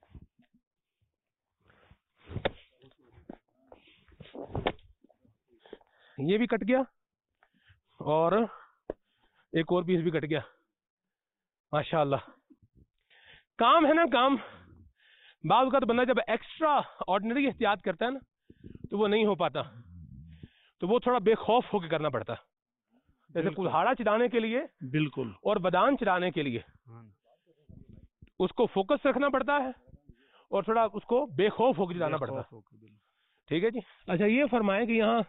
ये भी कट गया और एक और पीस भी कट गया, माशाल्लाह। काम है ना, काम। बाज़ वक़्त बंदा जब एक्स्ट्रा ऑर्डिनरी एहतियात करता है ना तो वो नहीं हो पाता, तो वो थोड़ा बेखौफ होकर करना पड़ता है। जैसे कुल्हाड़ा चलाने के लिए बिल्कुल और बदान चलाने के लिए उसको फोकस रखना पड़ता है और थोड़ा उसको बेखौफ होकर चलाना पड़ता है। ठीक है जी। अच्छा, ये फरमाएं कि यहाँ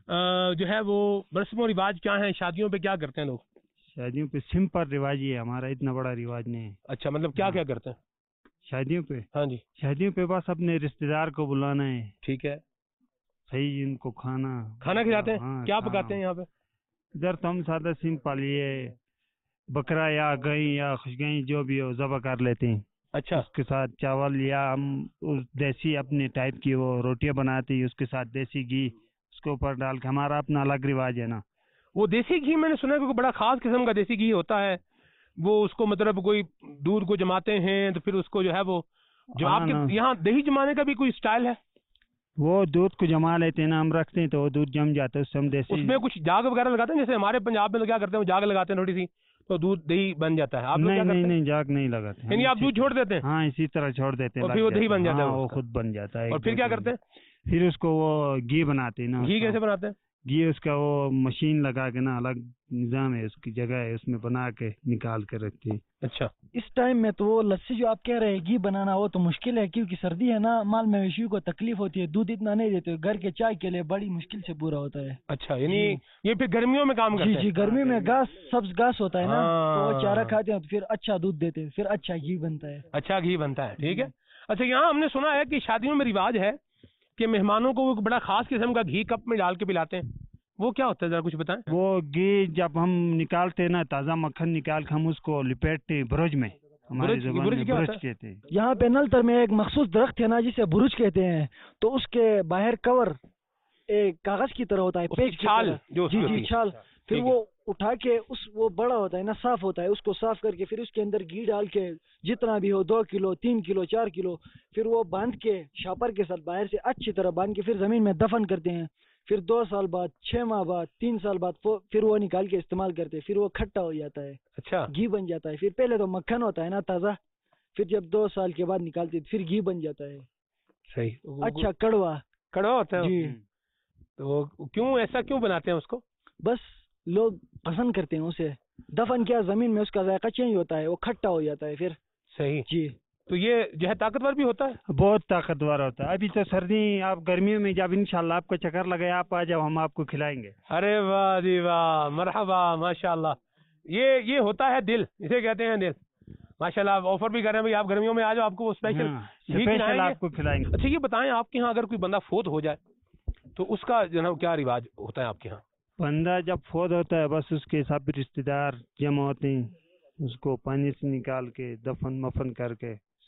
अ, जो है वो रस्म और रिवाज क्या है, शादियों पे क्या करते हैं लोग? शादियों पे सिंपल रिवाज ही है हमारा, इतना बड़ा रिवाज नहीं है। अच्छा, मतलब क्या क्या करते हैं शादियों पे? हाँ जी, शादियों पे बस अपने रिश्तेदार को बुलाना है, ठीक है। सही इनको खाना खाना खिलाते हैं? हाँ, क्या खाना। पकाते हैं यहाँ पे? इधर तो हम सादा सिंपल ये बकरा या गई या खुशगई जो भी हो ज़बह कर लेते हैं। अच्छा, उसके साथ चावल या हम उस देसी अपने टाइप की वो रोटियां बनाते हैं, उसके साथ देसी घी उसके ऊपर डाल के, हमारा अपना अलग रिवाज है ना। वो देसी घी मैंने सुना है कि बड़ा खास किस्म का देसी घी होता है, वो उसको मतलब कोई दूध को जमाते हैं तो फिर उसको जो है वो जो हाँ आपके ना। यहाँ दही जमाने का भी कोई स्टाइल है? वो दूध को जमा लेते हैं ना, हम रखते हैं तो वो दूध जम जाता है, उससे हम देसी। उसमें कुछ जाग वगैरह लगाते हैं? जैसे हमारे पंजाब में लोग क्या करते हैं, वो जाग लगाते हैं थोड़ी सी तो दूध दही बन जाता है। आप लोग नहीं क्या नहीं करते हैं? नहीं, जाग नहीं लगाते। यानी हम आप दूध इसी- छोड़ देते हैं हाँ, इसी तरह छोड़ देते हैं, और लग फिर वो दही जाता है। बन जाता है हाँ, वो उसका। खुद बन जाता है। और एक फिर दो क्या दिन करते में। हैं? फिर उसको वो घी बनाते हैं ना। घी उसका। कैसे बनाते हैं? घी उसका वो मशीन लगा के ना, अलग निजाम है, उसकी जगह है, उसमें बना के निकाल के रखते हैं। अच्छा, इस टाइम में तो वो लस्सी जो आप कह रहे हैं घी बनाना वो तो मुश्किल है, क्योंकि सर्दी है ना, माल मवेशियों को तकलीफ होती है, दूध इतना नहीं देते, घर के चाय के लिए बड़ी मुश्किल से पूरा होता है। अच्छा, यानी ये फिर गर्मियों में काम जी करते जी, हैं? गर्मी में घास सब्ज घास होता है ना, तो वो चारा हाँ। खाते हैं तो फिर अच्छा दूध देते हैं, फिर अच्छा घी बनता है। अच्छा घी बनता है, ठीक है। अच्छा, यहाँ हमने सुना है कि शादियों में रिवाज है कि मेहमानों को वो बड़ा खास किस्म का घी कप में डाल के पिलाते हैं, वो क्या होता है जरा कुछ बताएं? वो घी जब हम निकालते हैं ना, ताज़ा मक्खन निकाल के हम उसको लिपेटते हैं ब्रज में, हमारी बुरुज- जुबान बुरुज में क्या ब्रज होता है? कहते हैं। यहाँ पे नलतर में एक मखसूस दरख्त है ना जिसे बुरुज कहते हैं, तो उसके बाहर कवर एक कागज की तरह होता है, उसकी पेज की छाल तरह। जो उसकी जी होती जी, है। छाल। फिर ठीक वो उठा के उस वो बड़ा होता है ना, साफ होता है, उसको साफ करके फिर उसके अंदर घी डाल के जितना भी हो, दो किलो तीन किलो चार किलो, फिर वो बांध के शापर के साथ बाहर से अच्छी तरह बांध के फिर जमीन में दफन करते हैं। फिर दो साल बाद, छह माह बाद, तीन साल बाद फो- फिर वो निकाल के इस्तेमाल करते हैं, फिर वो खट्टा हो जाता है, अच्छा, घी बन जाता है। फिर पहले तो मक्खन होता है ना ताज़ा, फिर जब दो साल के बाद निकालते हैं, फिर घी बन जाता है, सही। अच्छा कड़वा। कड़वा होता है जी, तो क्यों ऐसा क्यों बनाते हैं उसको? बस लोग पसंद करते हैं उसे, दफन किया जमीन में, उसका जायका चेंज होता है, वो खट्टा हो जाता है फिर। सही। जी, तो ये जो है ताकतवर भी होता है? बहुत ताकतवर होता है। अभी तो सर्दी, आप गर्मियों में जब इंशाल्लाह आपको चक्कर लगे, आप आ जाओ, हम आपको खिलाएंगे। अरे वाह जी वाह, मरहबा, माशाल्लाह। ये ये होता है दिल, इसे कहते हैं दिल। माशाल्लाह, आप ऑफर भी कर रहे हैं भाई, आप गर्मियों में आ जाओ, आपको वो स्पेशल हाँ, घी स्पेशल खिलाएंगे। आपको खिलाएंगे। अच्छा, ये बताएं आपके यहाँ अगर कोई बंदा फोत हो जाए तो उसका जो है क्या रिवाज होता है आपके यहाँ? बंदा जब फोत होता है, बस उसके सब रिश्तेदार जमा होते हैं, उसको पानी से निकाल के दफन मफन करके सही।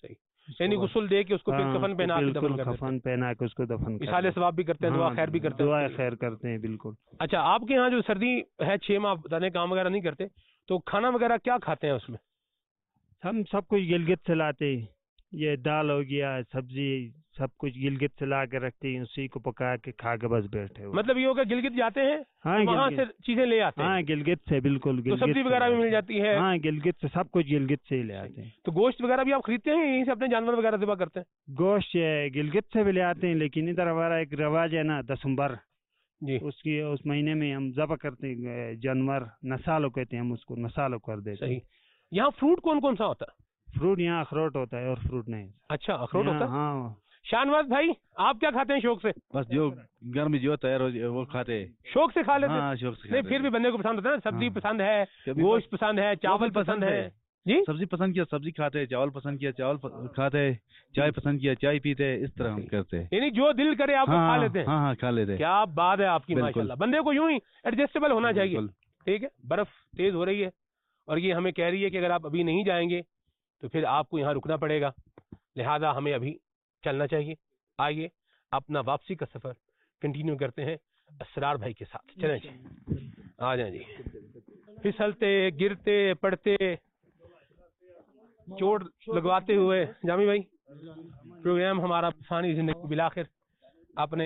یعنی غسل دے کے اس کو پھر کفن پہنا کے دفن کرتے ہیں. کفن پہنا کے اس کو دفن کرتے ہیں. اصالہ ثواب بھی کرتے ہیں, دعا خیر بھی کرتے ہیں. دعا خیر کرتے ہیں بالکل. اچھا, آپ کے یہاں جو سردی ہے چھ ماہ بتانے کام وغیرہ نہیں کرتے, تو کھانا وغیرہ کیا کھاتے ہیں اس میں؟ ہم سب کچھ گلگت سے لاتے ہیں, یہ دال ہو گیا, سبزی, سب کچھ گلگت سے لا کے رکھتے ہیں, اسی کو پکا کے کھا کے بس بیٹھے. مطلب یہ ہوگا گلگت جاتے ہیں, وہاں سے چیزیں لے آتے ہیں؟ ہاں گلگت سے بالکل. تو سبزی وغیرہ بھی مل جاتی ہے؟ ہاں گلگت سے سب کچھ گلگت سے ہی لے آتے ہیں. تو گوشت وغیرہ بھی آپ خریدتے ہیں یہیں سے اپنے جانور وغیرہ ذبح کرتے ہیں؟ گوشت گلگت سے بھی لے آتے ہیں, لیکن ادھر ہمارا ایک رواج ہے نا دسمبر جی, اس کی اس مہینے میں ہم ذبح کرتے ہیں جانور, نسالو کہتے ہیں ہم اس کو, نسالو کر دیتے ہیں. یہاں فروٹ کون کون سا ہوتا ہے؟ فروٹ یہاں اخروٹ ہوتا ہے اور فروٹ نہیں. اچھا, اخروٹ ہوتا ہے. ہاں. شاہنواز بھائی, آپ کیا کھاتے ہیں شوق سے؟ بس جو گھر میں جو تیار ہو وہ کھاتے ہیں. شوق سے کھا لیتے ہیں؟ ہاں شوق سے. نہیں پھر بھی بندے کو پسند ہوتا ہے نا, سبزی پسند ہے, گوشت پسند ہے, چاول پسند ہے. جی, سبزی پسند کیا سبزی کھاتے ہیں, چاول پسند کیا چاول کھاتے ہیں, چائے پسند کیا چائے پیتے ہیں, اس طرح ہم کرتے ہیں. یعنی جو دل کرے آپ کھا لیتے ہیں؟ ہاں ہاں کھا لیتے ہیں. کیا بات ہے آپ کی, ماشاءاللہ. بندے کو یوں ہی ایڈجسٹیبل ہونا چاہیے. ٹھیک ہے, برف تیز ہو رہی ہے اور یہ ہمیں کہہ رہی ہے کہ اگر آپ ابھی نہیں جائیں گے تو پھر آپ کو یہاں رکنا پڑے گا, لہذا ہمیں ابھی چلنا چاہیے. آئیے اپنا واپسی کا سفر کنٹینیو کرتے ہیں اسرار بھائی کے ساتھ. چلیں جی, آ جائیں جی. پھسلتے گرتے پڑتے چوٹ لگواتے ہوئے جامی بھائی پروگرام ہمارا فانی زندگی بالآخر اپنے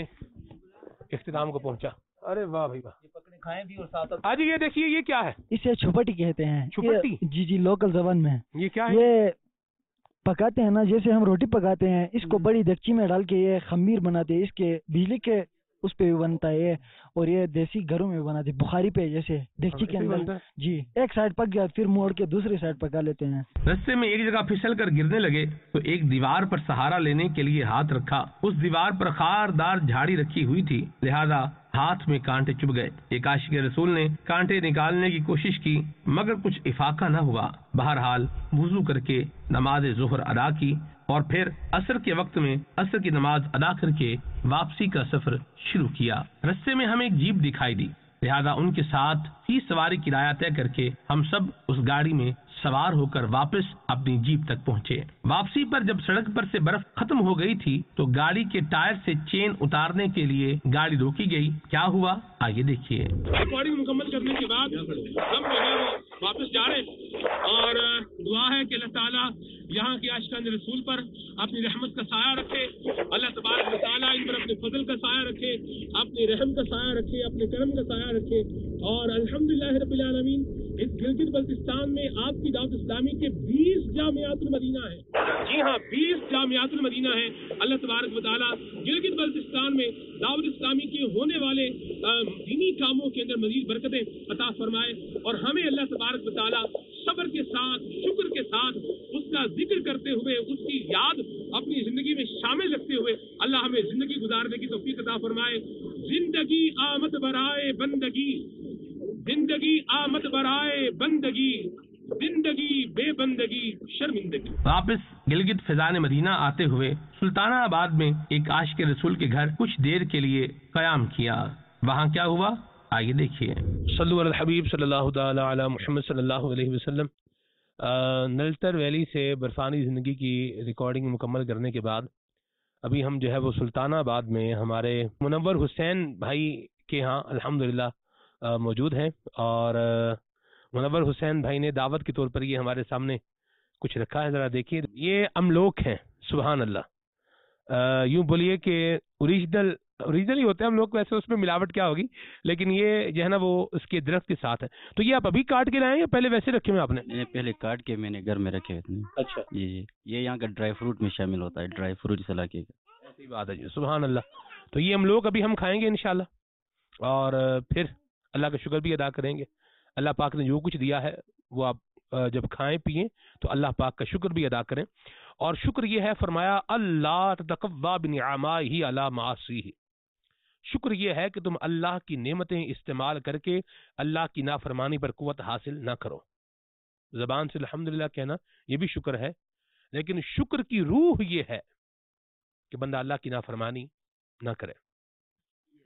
اختتام کو پہنچا. ارے واہ بھائی واہ. آج یہ دیکھیے, یہ کیا ہے؟ اسے چھپٹی کہتے ہیں. چھپٹی؟ جی جی, لوکل زبان میں. یہ کیا ہے؟ یہ پکاتے ہیں نا, جیسے ہم روٹی پکاتے ہیں, اس کو بڑی دیگچی میں ڈال کے یہ خمیر بناتے ہیں. اس کے بجلی کے اس پہ بھی بنتا ہے یہ, اور یہ دیسی گھروں میں بھی بناتے ہیں بخاری پہ, جیسے دیگچی کے اندر. جی, ایک سائڈ پک گیا پھر موڑ کے دوسری سائڈ پکا لیتے ہیں. رستے میں ایک جگہ پھسل کر گرنے لگے تو ایک دیوار پر سہارا لینے کے لیے ہاتھ رکھا. اس دیوار پر خاردار جھاڑی رکھی ہوئی تھی, لہذا ہاتھ میں کانٹے چبھ گئے. ایک عاشق رسول نے کانٹے نکالنے کی کوشش کی مگر کچھ افاقہ نہ ہوا. بہرحال وضو کر کے نماز ظہر ادا کی اور پھر عصر کے وقت میں عصر کی نماز ادا کر کے واپسی کا سفر شروع کیا. رستے میں ہمیں ایک جیپ دکھائی دی, لہذا ان کے ساتھ تیس سواری کرایہ طے کر کے ہم سب اس گاڑی میں سوار ہو کر واپس اپنی جیپ تک پہنچے. واپسی پر جب سڑک پر سے برف ختم ہو گئی تھی تو گاڑی کے ٹائر سے چین اتارنے کے لیے گاڑی روکی گئی. کیا ہوا آگے دیکھیے. ریکارڈنگ مکمل کرنے کے بعد ہم جو ہے وہ واپس جا رہے ہیں اور دعا ہے کہ اللہ تعالیٰ یہاں کے عاشقان رسول پر اپنی رحمت کا سایہ رکھے. اللہ تبارک و تعالیٰ ان پر اپنے فضل کا سایہ رکھے, اپنے رحم کا سایہ رکھے, اپنے کرم کا سایہ رکھے. اور الحمدللہ رب العالمین اس گلگت بلتستان میں آپ کی دعوت اسلامی کے بیس جامعات المدینہ ہیں. جی ہاں, بیس جامعات المدینہ ہیں. اللہ تبارک و تعالیٰ گلگت بلتستان میں دعوت اسلامی کے ہونے والے دینی کاموں کے اندر مزید برکتیں عطا فرمائے اور ہمیں اللہ تبارک و تعالیٰ صبر کے ساتھ شکر کے ساتھ اس کا ذکر کرتے ہوئے اس کی یاد اپنی زندگی میں شامل رکھتے ہوئے اللہ ہمیں زندگی گزارنے کی توفیق عطا فرمائے. زندگی آمد برائے بندگی, زندگی آمد برائے بندگی, زندگی بے بندگی شرمندگی. واپس گلگت فیضان مدینہ آتے ہوئے سلطانہ آباد میں ایک عاشق رسول کے گھر کچھ دیر کے لیے قیام کیا. وہاں کیا ہوا آگے دیکھیے. صلو علی الحبیب صلی اللہ تعالی علی محمد صلی اللہ علیہ وسلم. نلتر ویلی سے برفانی زندگی کی ریکارڈنگ مکمل کرنے کے بعد ابھی ہم جو ہے وہ سلطانہ آباد میں ہمارے منور حسین بھائی کے ہاں الحمدللہ موجود ہیں اور منور حسین بھائی نے دعوت کے طور پر یہ ہمارے سامنے کچھ رکھا ہے, ذرا دیکھیے. یہ املوک ہیں, سبحان اللہ. یوں بولیے کہ اوریجنل اوریجنل ہی ہوتے ہیں ہم لوگ, ویسے اس میں ملاوٹ کیا ہوگی, لیکن یہ جو ہے نا وہ اس کے درخت کے ساتھ ہے. تو یہ آپ ابھی کاٹ کے لائے یا پہلے ویسے رکھے ہوئے آپ نے؟ پہلے کاٹ کے میں نے گھر میں رکھے ہوئے. اچھا جی جی, یہ یہاں کا ڈرائی فروٹ میں شامل ہوتا ہے, ڈرائی فروٹ اس علاقے کا. ایسی بات ہے جی, سبحان اللہ. تو یہ ہم لوگ ابھی ہم کھائیں گے انشاءاللہ اور پھر اللہ کا شکر بھی ادا کریں گے. اللہ پاک نے جو کچھ دیا ہے وہ آپ جب کھائیں پیئیں تو اللہ پاک کا شکر بھی ادا کریں. اور شکر یہ ہے, فرمایا اللہ تتقوا بنعمائہ علی معاصیہ. شکر یہ ہے کہ تم اللہ کی نعمتیں استعمال کر کے اللہ کی نافرمانی پر قوت حاصل نہ کرو. زبان سے الحمدللہ کہنا یہ بھی شکر ہے, لیکن شکر کی روح یہ ہے کہ بندہ اللہ کی نافرمانی نہ کرے.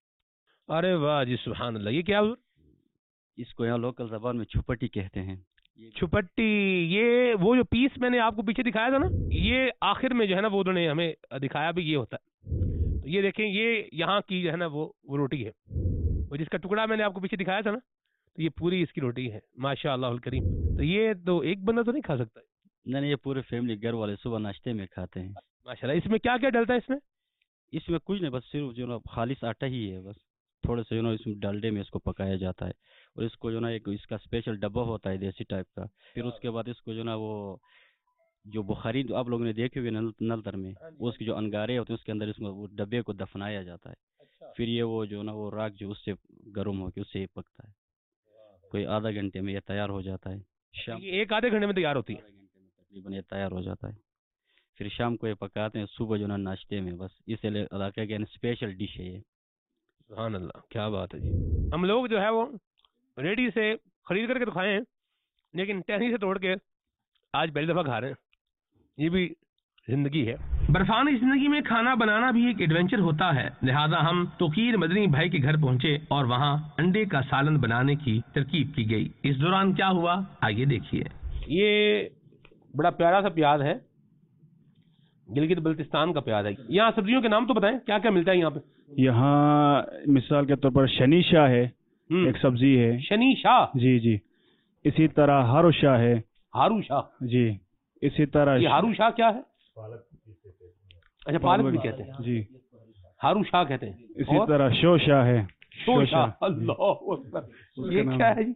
ارے واہ جی, سبحان اللہ. یہ کیا؟ اس کو یہاں لوکل زبان میں چھپٹی کہتے ہیں. छुपट्टी, ये वो जो पीस मैंने आपको पीछे दिखाया था ना, ये आखिर में जो है ना वो उन्होंने हमें दिखाया भी ये होता है। तो ये देखें, ये यहाँ की जो है ना वो वो रोटी है, वो जिसका टुकड़ा मैंने आपको पीछे दिखाया था ना, तो ये पूरी इसकी रोटी है माशाअल्लाह अल करीम। तो ये तो एक बंदा तो नहीं खा सकता। नहीं नहीं, ये पूरे फैमिली घर वाले सुबह नाश्ते में खाते हैं माशाल्लाह। इसमें क्या क्या डलता है इसमें? इसमें कुछ नहीं, बस सिर्फ जो ना खालिश आटा ही है, बस थोड़े से जो ना इसमें डालडे में इसको पकाया जाता है, और इसको जो ना एक इसका स्पेशल डब्बा होता है देसी टाइप का। फिर उसके बाद इसको जो ना वो जो बुखारी जो आप लोगों ने देखे हुए नल नलतर में, वो उसकी जो अंगारे होते हैं उसके अंदर इसमें वो डब्बे को दफनाया जाता है। फिर ये वो जो ना वो राख जो उससे गर्म होकर उससे पकता है, कोई आधा घंटे में ये तैयार हो जाता है। शाम एक आधे घंटे में तैयार होती है तकरीबन ये तैयार हो जाता है। फिर शाम को ये पकाते हैं, सुबह जो ना नाश्ते में, बस इसे इलाके के स्पेशल डिश है ये। सुभान अल्लाह, क्या बात है जी। हम लोग जो है वो रेडी से खरीद करके तो खाए हैं, लेकिन टहनी से तोड़ के आज पहली दफा खा रहे हैं, ये भी जिंदगी है। बर्फानी जिंदगी में खाना बनाना भी एक एडवेंचर होता है, लिहाजा हम तोकीर मदनी भाई के घर पहुंचे और वहां अंडे का सालन बनाने की तरकीब की गई। इस दौरान क्या हुआ आइए देखिए। ये बड़ा प्यारा सा प्याज है, गिलगित बल्तिस्तान का प्याज है। यहाँ सब्जियों के नाम तो बताएं, क्या क्या मिलता है यहाँ पे? यहाँ मिसाल के तौर पर शनीशा है, एक सब्जी है। शनीशा? जी जी। इसी तरह हारूशा है। हारूशा? जी। इसी तरह ये हारूशा क्या है? अच्छा, पालक भी कहते हैं जी, हारूशा कहते हैं। इसी तरह शोशा है। शोशा, अल्लाह अकबर, ये क्या है जी?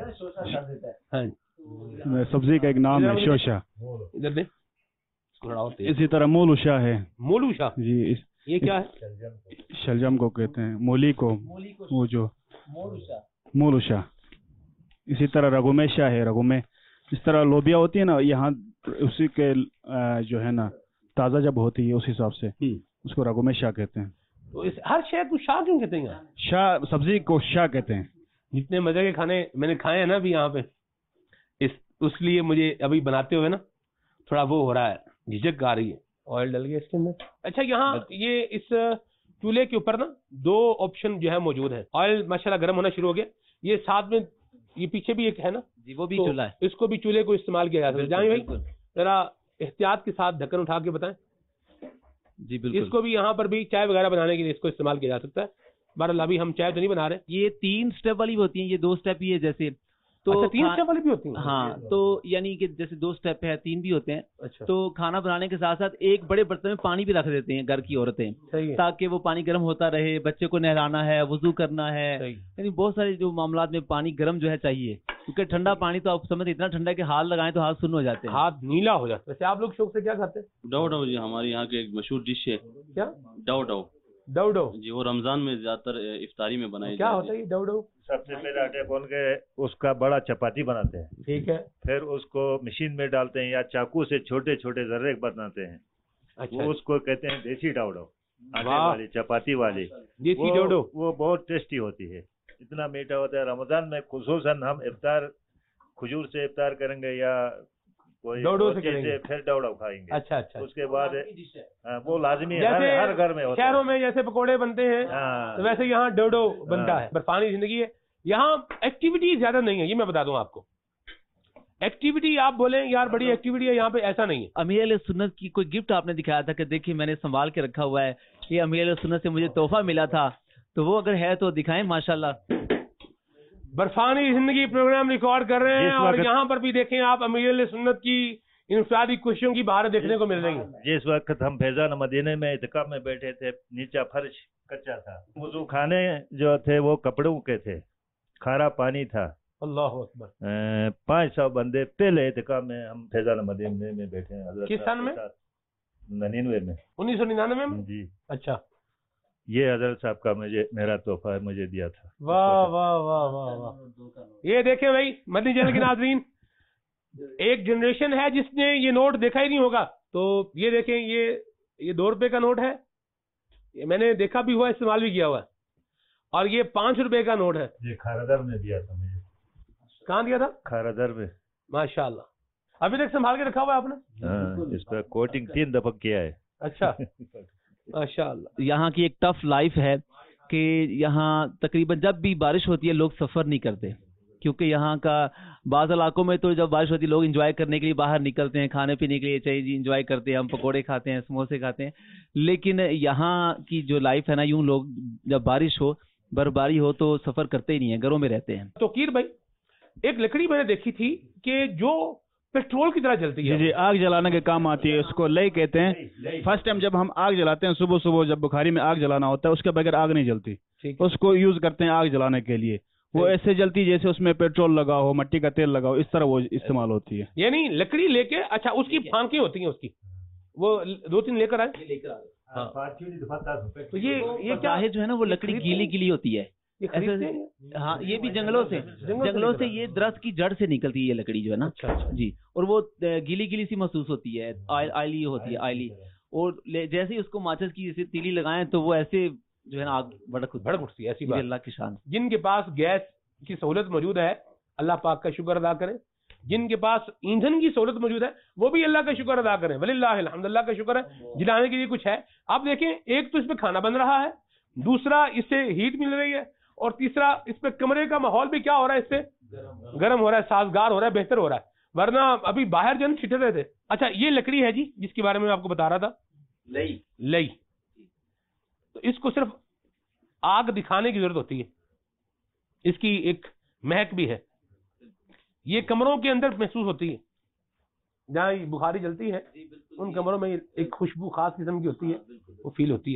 सब्जी का एक नाम है शोशा। इधर दे। इसी तरह मोलूशा है। मोलूशा? जी। इस, ये क्या है? शलजम को कहते हैं, मूली को, वो जो मोलूशा। इसी तरह रघुमेशा है, रघुमे। इस तरह लोबिया होती है ना, यहाँ उसी के जो है ना ताज़ा जब होती है उस हिसाब से उसको रघुमेशा कहते हैं। तो इस हर शय को शाह क्यों कहते हैं? शाह, सब्जी को शाह कहते हैं। जितने मजे के खाने मैंने खाए हैं ना अभी यहाँ पे, इस उसलिए मुझे अभी बनाते हुए ना थोड़ा वो हो रहा है, झिझक आ रही है। ऑयल डल गया इसके अंदर। अच्छा, यहाँ ये इस चूल्हे के ऊपर ना दो ऑप्शन जो है मौजूद है। ऑयल माशाल्लाह गर्म होना शुरू हो गया। ये साथ में ये पीछे भी एक है ना जी, वो भी तो चूल्हा है। इसको भी चूल्हे को इस्तेमाल किया जा सकता है। जाएं भाई जरा एहतियात के साथ ढक्कन उठा के बताएं। जी बिल्कुल। इसको भी यहाँ पर भी चाय वगैरह बनाने के लिए इसको इस्तेमाल किया जा सकता है। बहरहाल अभी हम चाय तो नहीं बना रहे। ये तीन स्टेप वाली भी होती हैं, ये दो स्टेप ही है जैसे। तो अच्छा, तीन स्टेप वाली भी होती हैं? हाँ, तो यानी कि जैसे दो स्टेप है, तीन भी होते हैं। अच्छा। तो खाना बनाने के साथ साथ एक बड़े बर्तन में पानी भी रख देते हैं घर की औरतें, ताकि वो पानी गर्म होता रहे। बच्चे को नहलाना है, वुजू करना है, यानी बहुत सारे जो मामलात में पानी गर्म जो है चाहिए, क्योंकि ठंडा पानी तो आप समझते इतना ठंडा कि हाथ लगाएं तो हाथ सुन्न हो जाते हैं, हाथ नीला हो जाता है। वैसे आप लोग शौक से क्या खाते हैं? डव डव जी, हमारे यहाँ के एक मशहूर डिश है। क्या? डव डव। डव डव जी, वो रमजान में ज्यादातर इफ्तारी में बनाई क्या जाती होता है ये डव डव? सबसे पहले आटे गूंद के उसका बड़ा चपाती बनाते हैं। ठीक है। फिर उसको मशीन में डालते हैं या चाकू से छोटे छोटे जर्रे बनाते हैं। अच्छा। वो उसको कहते हैं देसी डव डव, आटे वाली चपाती वाली। देसी डव डव वो बहुत टेस्टी होती है, इतना मीठा होता है। रमजान में खुसूसन हम इफ्तार खजूर से इफ्तार करेंगे या कोई डव से करेंगे, फिर डव डव खाएंगे। अच्छा अच्छा। उसके बाद हाँ, वो लाजमी जैसे हर, हर घर में होता है। शहरों में जैसे पकोड़े बनते हैं तो वैसे यहाँ डव डव बनता है। बर्फानी जिंदगी है, यहाँ एक्टिविटी ज्यादा नहीं है, ये मैं बता दूं आपको। एक्टिविटी आप बोले यार बड़ी एक्टिविटी है, यहाँ पे ऐसा नहीं है। अमीर सुन्नत की कोई गिफ्ट आपने दिखाया था कि देखिए मैंने संभाल के रखा हुआ है, ये अमीर सुन्नत से मुझे तोहफा मिला था, तो वो अगर है तो दिखाएं माशाल्लाह। बर्फानी जिंदगी प्रोग्राम रिकॉर्ड कर रहे हैं और यहाँ पर भी देखें आप अमीर सुन्नत की इंफरादी खुशियों की बाहर देखने को मिल रही है। जिस वक्त हम फैजान मदीने में इत्काफ में बैठे थे, नीचा फर्श कच्चा था, वुजू खाने जो थे वो कपड़ों के थे, खारा पानी था। अल्लाह अकबर। पाँच सौ बंदे पहले इत्काफ में हम फैजान मदीने में बैठे हैं। किस सन में? नन्यानवे में। उन्नीस सौ निन्यानवे में जी। अच्छा। ये हजरत साहब का मुझे मेरा तोहफा मुझे दिया था। वाह वाह वाह वाह वाह। ये देखें भाई मदनी चैनल के नाज़रीन, एक जनरेशन है जिसने ये नोट देखा ही नहीं होगा। तो ये देखें, ये ये दो रुपए का नोट है, ये मैंने देखा भी हुआ, इस्तेमाल भी किया हुआ है। और ये पांच रुपए का नोट है। ये खारादर में दिया था मुझे। कहाँ दिया था? खारादर में। माशाल्लाह, अभी तक संभाल के रखा हुआ है आपने? हाँ, इस पर कोटिंग तीन दफा किया है। अच्छा माशाल्लाह। यहाँ की एक टफ लाइफ है कि यहाँ तकरीबन जब भी बारिश होती है लोग सफर नहीं करते, کیونکہ یہاں کا بعض علاقوں میں تو جب بارش ہوتی ہے لوگ انجوائے کرنے کے لیے باہر نکلتے ہیں, کھانے پینے کے لیے چاہیے جی انجوائے کرتے ہیں, ہم پکوڑے کھاتے ہیں, سموسے کھاتے ہیں, لیکن یہاں کی جو لائف ہے نا یوں لوگ جب بارش ہو برفباری ہو تو سفر کرتے ہی نہیں ہیں, گھروں میں رہتے ہیں. تو کیر بھائی ایک لکڑی میں نے دیکھی تھی کہ جو پیٹرول کی طرح جلتی ہے. جی جی آگ جلانے کے کام آتی ہے, اس کو لئی کہتے ہیں. فرسٹ ٹائم جب ہم آگ جلاتے ہیں صبح صبح جب بخاری میں آگ جلانا ہوتا ہے اس کے بغیر آگ نہیں جلتی, اس کو یوز کرتے ہیں آگ جلانے کے لیے. وہ ایسے جلتی جیسے اس میں پیٹرول لگا ہو, مٹی کا تیل لگا ہو, اس طرح وہ استعمال ہوتی ہے. یعنی لکڑی لے کے, اچھا اس کی پھانکیں ہوتی ہیں, اس کی وہ دو تین لے کر آئے. تو یہ یہ کیا جو ہے نا وہ لکڑی گیلی گیلی ہوتی ہے. ہاں یہ بھی جنگلوں سے جنگلوں سے یہ درخت کی جڑ سے نکلتی ہے یہ لکڑی جو ہے نا جی, اور وہ گیلی گیلی سی محسوس ہوتی ہے, آئلی ہوتی ہے آئلی, اور جیسے ہی اس کو ماچس کی جیسے تیلی لگائیں تو وہ ایسے جو ہے نا آگ بھڑک بھڑک اٹھتی ہے. ایسی بات اللہ کی شان. جن کے پاس گیس کی سہولت موجود ہے اللہ پاک کا شکر ادا کریں, جن کے پاس ایندھن کی سہولت موجود ہے وہ بھی اللہ کا شکر ادا کریں. وللہ الحمد, اللہ کا شکر ہے جلانے کے لیے کچھ ہے. آپ دیکھیں ایک تو اس پہ کھانا بن رہا ہے, دوسرا اس سے ہیٹ مل رہی ہے, اور تیسرا اس پہ کمرے کا ماحول بھی کیا ہو رہا ہے, اس سے گرم ہو رہا ہے, سازگار ہو رہا ہے, بہتر ہو رہا ہے. ورنہ ابھی باہر جو چھٹے رہے تھے. اچھا یہ لکڑی ہے جی جس کے بارے میں آپ کو بتا رہا تھا, لئی لئی تو اس کو صرف آگ دکھانے کی ضرورت ہوتی ہے, اس کی ایک مہک بھی ہے, یہ کمروں کے اندر محسوس ہوتی ہے جہاں بخاری جلتی ہے, ان کمروں میں ایک خوشبو خاص قسم کی ہوتی ہے, وہ فیل ہوتی ہے.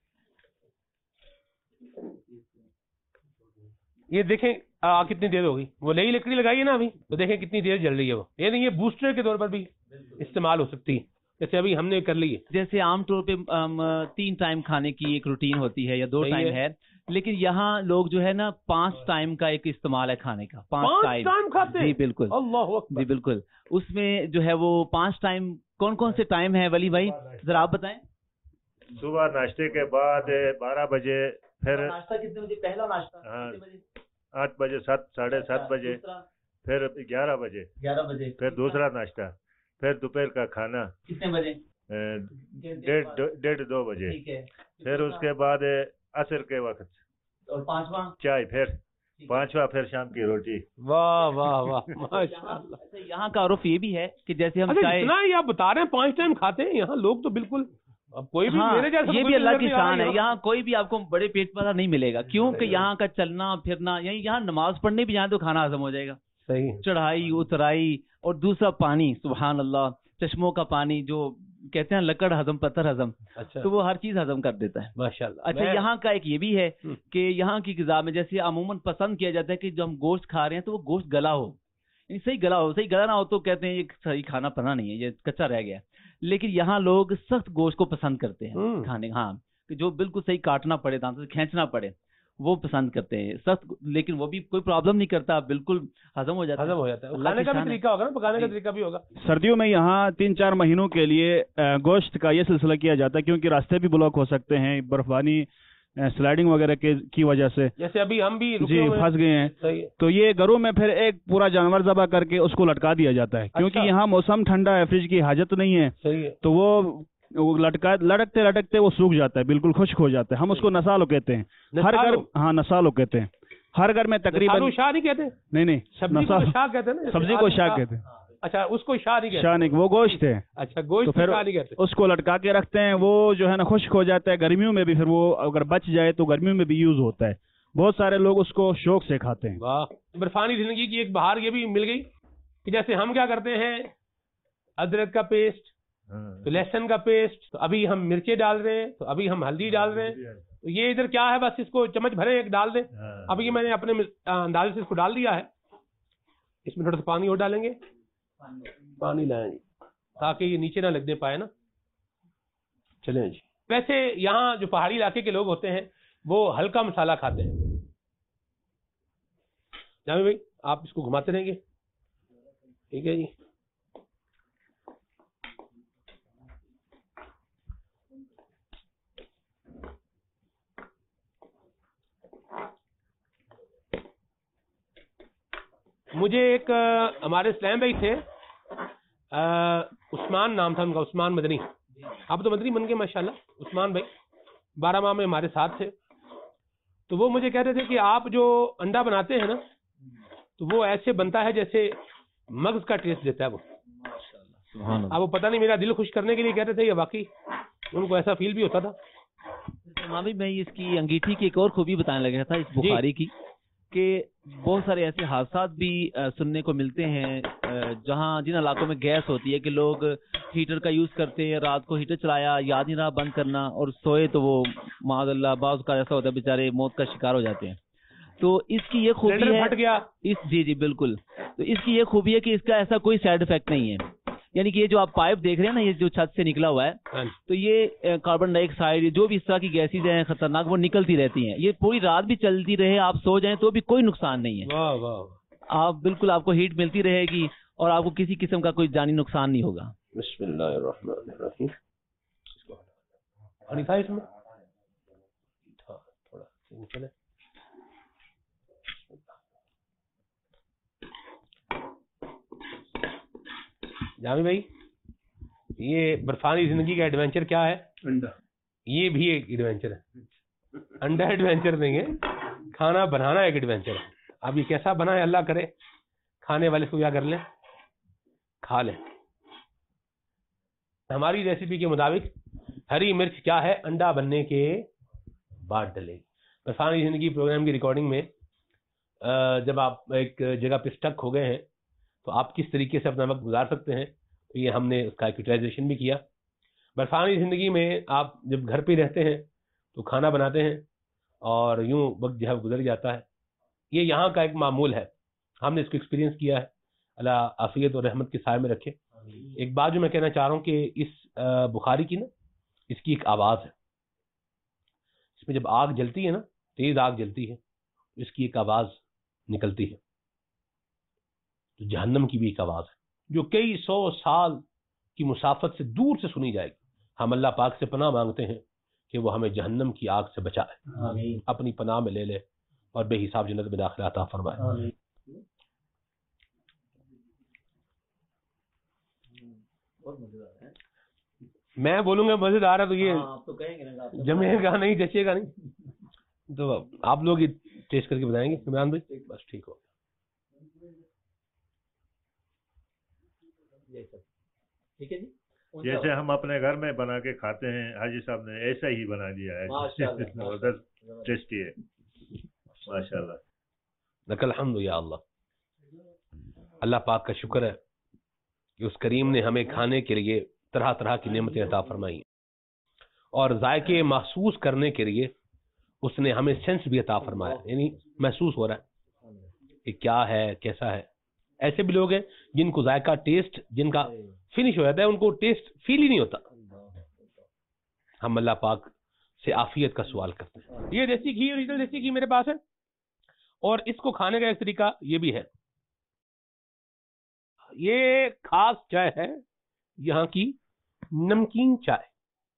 یہ دیکھیں آ, کتنی دیر ہوگی, وہ نئی لکڑی لگائی ہے نا ابھی, تو دیکھیں کتنی دیر جل رہی ہے وہ. یعنی یہ بوسٹر کے طور پر بھی استعمال ہو سکتی ہے, جیسے ابھی ہم نے کر لی ہے. جیسے عام طور پہ تین ٹائم کھانے کی ایک روٹین ہوتی ہے یا دو ٹائم ہے, لیکن یہاں لوگ جو ہے نا پانچ ٹائم کا ایک استعمال ہے کھانے کا. پانچ ٹائم کھاتے ہیں؟ جی بالکل, اللہ اکبر. جی بالکل. اس میں جو ہے وہ پانچ ٹائم کون کون سے ٹائم ہے ولی بھائی ذرا آپ بتائیں. صبح ناشتے کے بعد بارہ بجے, پھر ناشتہ کتنے بجے, پہلا ناشتہ آٹھ بجے, سات ساڑھے سات بجے, پھر گیارہ بجے گیارہ بجے پھر دوسرا ناشتہ, پھر دوپہر کا کھانا کتنے بجے, ڈیڑھ ڈیڑھ دو بجے, پھر اس کے بعد عصر کے وقت, اور پانچواں چائے, پھر پانچواں پھر شام کی روٹی. واہ واہ واہ ماشاءاللہ. یہاں کا عرف یہ بھی ہے کہ جیسے ہم چائے اتنا ہی آپ بتا رہے ہیں پانچ ٹائم کھاتے ہیں یہاں لوگ, تو بالکل اب کوئی بھی میرے جیسا یہ بھی اللہ کی شان ہے. یہاں کوئی بھی آپ کو بڑے پیٹ والا نہیں ملے گا, کیونکہ یہاں کا چلنا پھرنا, یہاں یہاں نماز پڑھنے بھی جائیں تو کھانا ہضم ہو جائے گا. صحیح. چڑھائی اترائی, اور دوسرا پانی, سبحان اللہ, چشموں کا پانی جو کہتے ہیں لکڑ ہضم پتھر ہضم, تو وہ ہر چیز ہضم کر دیتا ہے ماشاءاللہ. اچھا یہاں کا ایک یہ بھی ہے کہ یہاں کی غذا میں جیسے عموماً پسند کیا جاتا ہے کہ جب ہم گوشت کھا رہے ہیں تو وہ گوشت گلا ہو, یعنی صحیح گلا ہو. صحیح گلا نہ ہو تو کہتے ہیں یہ صحیح کھانا پڑنا نہیں ہے, یہ کچا رہ گیا. لیکن یہاں لوگ سخت گوشت کو پسند کرتے ہیں کھانے, ہاں کہ جو بالکل صحیح کاٹنا پڑے, دانتوں سے کھینچنا پڑے, وہ پسند کرتے ہیں سخت, لیکن وہ بھی کوئی پرابلم نہیں کرتا, بالکل ہضم ہو جاتا ہے. ہضم ہو جاتا ہے. کھانے کا بھی طریقہ ہوگا نا, پکانے کا طریقہ بھی ہوگا. سردیوں میں یہاں تین چار مہینوں کے لیے گوشت کا یہ سلسلہ کیا جاتا ہے, کیونکہ راستے بھی بلاک ہو سکتے ہیں برفباری سلائڈنگ وغیرہ کی وجہ سے, جیسے ابھی ہم بھی جی پھنس گئے ہیں. تو یہ گھروں میں پھر ایک پورا جانور ذبح کر کے اس کو لٹکا دیا جاتا ہے, کیونکہ یہاں موسم ٹھنڈا ہے, فریج کی حاجت نہیں ہے, تو وہ لٹکا لٹکتے لٹکتے وہ سوکھ جاتا ہے, بالکل خشک ہو جاتا ہے. ہم اس کو نسالو کہتے ہیں ہر گھر, ہاں نسالو کہتے ہیں ہر گھر میں تقریباً. شاہ نہیں کہتے, نہیں نہیں شاہ کہتے ہیں, سبزی کو شاہ کہتے ہیں. اچھا اس کو شاہ نہیں کہتے, شاہ نہیں, وہ گوشت ہے. اچھا گوشت پھر شاہ نہیں کہتے. اس کو لٹکا کے رکھتے ہیں, وہ جو ہے نا خشک ہو جاتا ہے. گرمیوں میں بھی پھر وہ اگر بچ جائے تو گرمیوں میں بھی یوز ہوتا ہے. بہت سارے لوگ اس کو شوق سے کھاتے ہیں. واہ. برفانی زندگی کی ایک بہار یہ بھی مل گئی کہ جیسے ہم کیا کرتے ہیں, ادرک کا پیسٹ, تو لہسن کا پیسٹ, تو ابھی ہم مرچیں ڈال رہے ہیں, تو ابھی ہم ہلدی ڈال رہے ہیں, تو یہ ادھر کیا ہے, بس اس کو چمچ بھرے ایک ڈال دیں. اب یہ میں نے اپنے اندازے سے اس کو ڈال دیا ہے. اس میں تھوڑا سا پانی اور ڈالیں گے, پانی لائیں جی تاکہ یہ نیچے نہ لگنے پائے نا. چلیں جی. ویسے یہاں جو پہاڑی علاقے کے لوگ ہوتے ہیں وہ ہلکا مسالہ کھاتے ہیں. جامی بھائی آپ اس کو گھماتے رہیں گے, ٹھیک ہے جی. مجھے ایک ہمارے اسلام بھائی تھے, عثمان نام تھا ان کا, عثمان مدنی. آپ تو مدنی بن گئے ماشاءاللہ. عثمان بھائی بارہ ماہ میں ہمارے ساتھ تھے. تو وہ مجھے کہتے تھے کہ آپ جو انڈا بناتے ہیں نا, تو وہ ایسے بنتا ہے جیسے مغز کا ٹیسٹ دیتا ہے وہ. اب وہ پتہ نہیں میرا دل خوش کرنے کے لیے کہتے تھے یا باقی ان کو ایسا فیل بھی ہوتا تھا. مامی میں اس کی انگیٹھی کی ایک اور خوبی بتانے لگا تھا اس بخاری کی کہ بہت سارے ایسے حادثات بھی سننے کو ملتے ہیں جہاں جن علاقوں میں گیس ہوتی ہے کہ لوگ ہیٹر کا یوز کرتے ہیں, رات کو ہیٹر چلایا یاد نہیں رہا بند کرنا اور سوئے تو وہ معاذ اللہ بعض کا ایسا ہوتا ہے بیچارے موت کا شکار ہو جاتے ہیں. تو اس کی یہ خوبی ہے پھٹ گیا اس جی جی بالکل, تو اس کی یہ خوبی ہے کہ اس کا ایسا کوئی سائڈ افیکٹ نہیں ہے. یعنی کہ یہ جو آپ پائپ دیکھ رہے ہیں نا یہ جو چھت سے نکلا ہوا ہے تو یہ کاربن ڈائی آکسائڈ جو بھی اس طرح کی گیسز ہیں خطرناک وہ نکلتی رہتی ہیں. یہ پوری رات بھی چلتی رہے آپ سو جائیں تو بھی کوئی نقصان نہیں ہے. واہ واہ آپ بالکل آپ کو ہیٹ ملتی رہے گی اور آپ کو کسی قسم کا کوئی جانی نقصان نہیں ہوگا. بسم اللہ الرحمن الرحیم. اس میں تھوڑا جامی بھائی یہ برفانی زندگی کا ایڈونچر کیا ہے؟ انڈا. یہ بھی ایک ایڈونچر ہے. انڈا ایڈونچر نہیں ہے, کھانا بنانا ایک ایڈونچر ہے. اب یہ کیسا بنا ہے اللہ کرے کھانے والے کو کیا کر لیں کھا لیں. ہماری ریسیپی کے مطابق ہری مرچ کیا ہے انڈا بننے کے بعد ڈلے گی. برفانی زندگی پروگرام کی ریکارڈنگ میں جب آپ ایک جگہ پہ اسٹک ہو گئے ہیں تو آپ کس طریقے سے اپنا وقت گزار سکتے ہیں تو یہ ہم نے اس کا یوٹیلائزیشن بھی کیا. برفانی زندگی میں آپ جب گھر پہ رہتے ہیں تو کھانا بناتے ہیں اور یوں وقت جو ہے گزر جاتا ہے. یہ یہاں کا ایک معمول ہے, ہم نے اس کو ایکسپیرینس کیا ہے. اللہ عافیت اور رحمت کے سائے میں رکھے. ایک بات جو میں کہنا چاہ رہا ہوں کہ اس بخاری کی نا اس کی ایک آواز ہے. اس میں جب آگ جلتی ہے نا تیز آگ جلتی ہے اس کی ایک آواز نکلتی ہے. تو جہنم کی بھی ایک آواز ہے جو کئی سو سال کی مسافت سے دور سے سنی جائے گی. ہم اللہ پاک سے پناہ مانگتے ہیں کہ وہ ہمیں جہنم کی آگ سے بچائے, اپنی پناہ میں لے لے اور بے حساب جنت میں داخلہ عطا فرمائے. میں بولوں گا مزے دار ہے تو یہ جمے گا نہیں جچے گا نہیں, تو آپ لوگ یہ ٹیسٹ کر کے بتائیں گے عمران بھائی. بس ٹھیک ہو. جیسے ہم اپنے گھر میں بنا کے کھاتے ہیں حاجی صاحب نے ایسا ہی بنا دیا ہے. زبردست ٹیسٹی ہے ماشاء اللہ. لک الحمد یا اللہ. اللہ پاک کا شکر ہے کہ اس کریم نے ہمیں کھانے کے لیے طرح طرح کی نعمتیں عطا فرمائی اور ذائقے محسوس کرنے کے لیے اس نے ہمیں سینس بھی عطا فرمایا. یعنی محسوس ہو رہا ہے کہ کیا ہے کیسا ہے. ایسے بھی لوگ ہیں جن کو ذائقہ ٹیسٹ جن کا فنش ہو جاتا ہے ان کو ٹیسٹ فیل ہی نہیں ہوتا. ہم اللہ پاک سے عافیت کا سوال کرتے ہیں. یہ دیسی گھی اوریجنل دیسی گھی میرے پاس ہے اور اس کو کھانے کا ایک طریقہ یہ بھی ہے. یہ خاص چائے ہے یہاں کی نمکین چائے,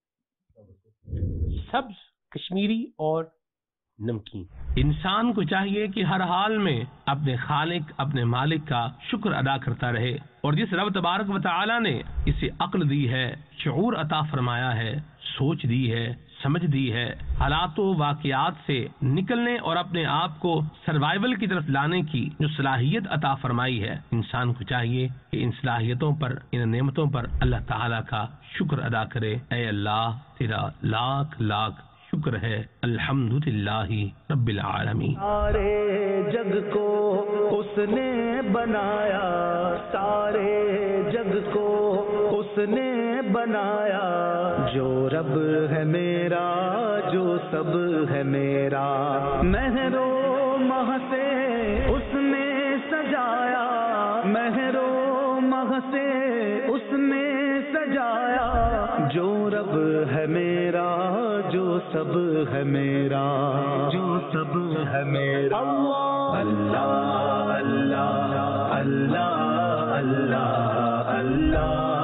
سبز کشمیری اور نمکین. انسان کو چاہیے کہ ہر حال میں اپنے خالق اپنے مالک کا شکر ادا کرتا رہے, اور جس رب تبارک و تعالی نے اسے عقل دی ہے, شعور عطا فرمایا ہے, سوچ دی ہے, سمجھ دی ہے, حالات و واقعات سے نکلنے اور اپنے آپ کو سروائیول کی طرف لانے کی جو صلاحیت عطا فرمائی ہے, انسان کو چاہیے کہ ان صلاحیتوں پر ان نعمتوں پر اللہ تعالیٰ کا شکر ادا کرے. اے اللہ تیرا لاکھ لاکھ شکر ہے. الحمدللہ رب العالمین. سارے جگ کو اس نے بنایا, سارے جگ کو اس نے بنایا, جو رب ہے میرا جو سب ہے میرا, مہر و مہ سے اس نے سجایا, مہر و مہ سے اس نے سجایا, جو رب ہے میرا جو سب ہے میرا, جو سب ہے میرا. اللہ اللہ اللہ اللہ اللہ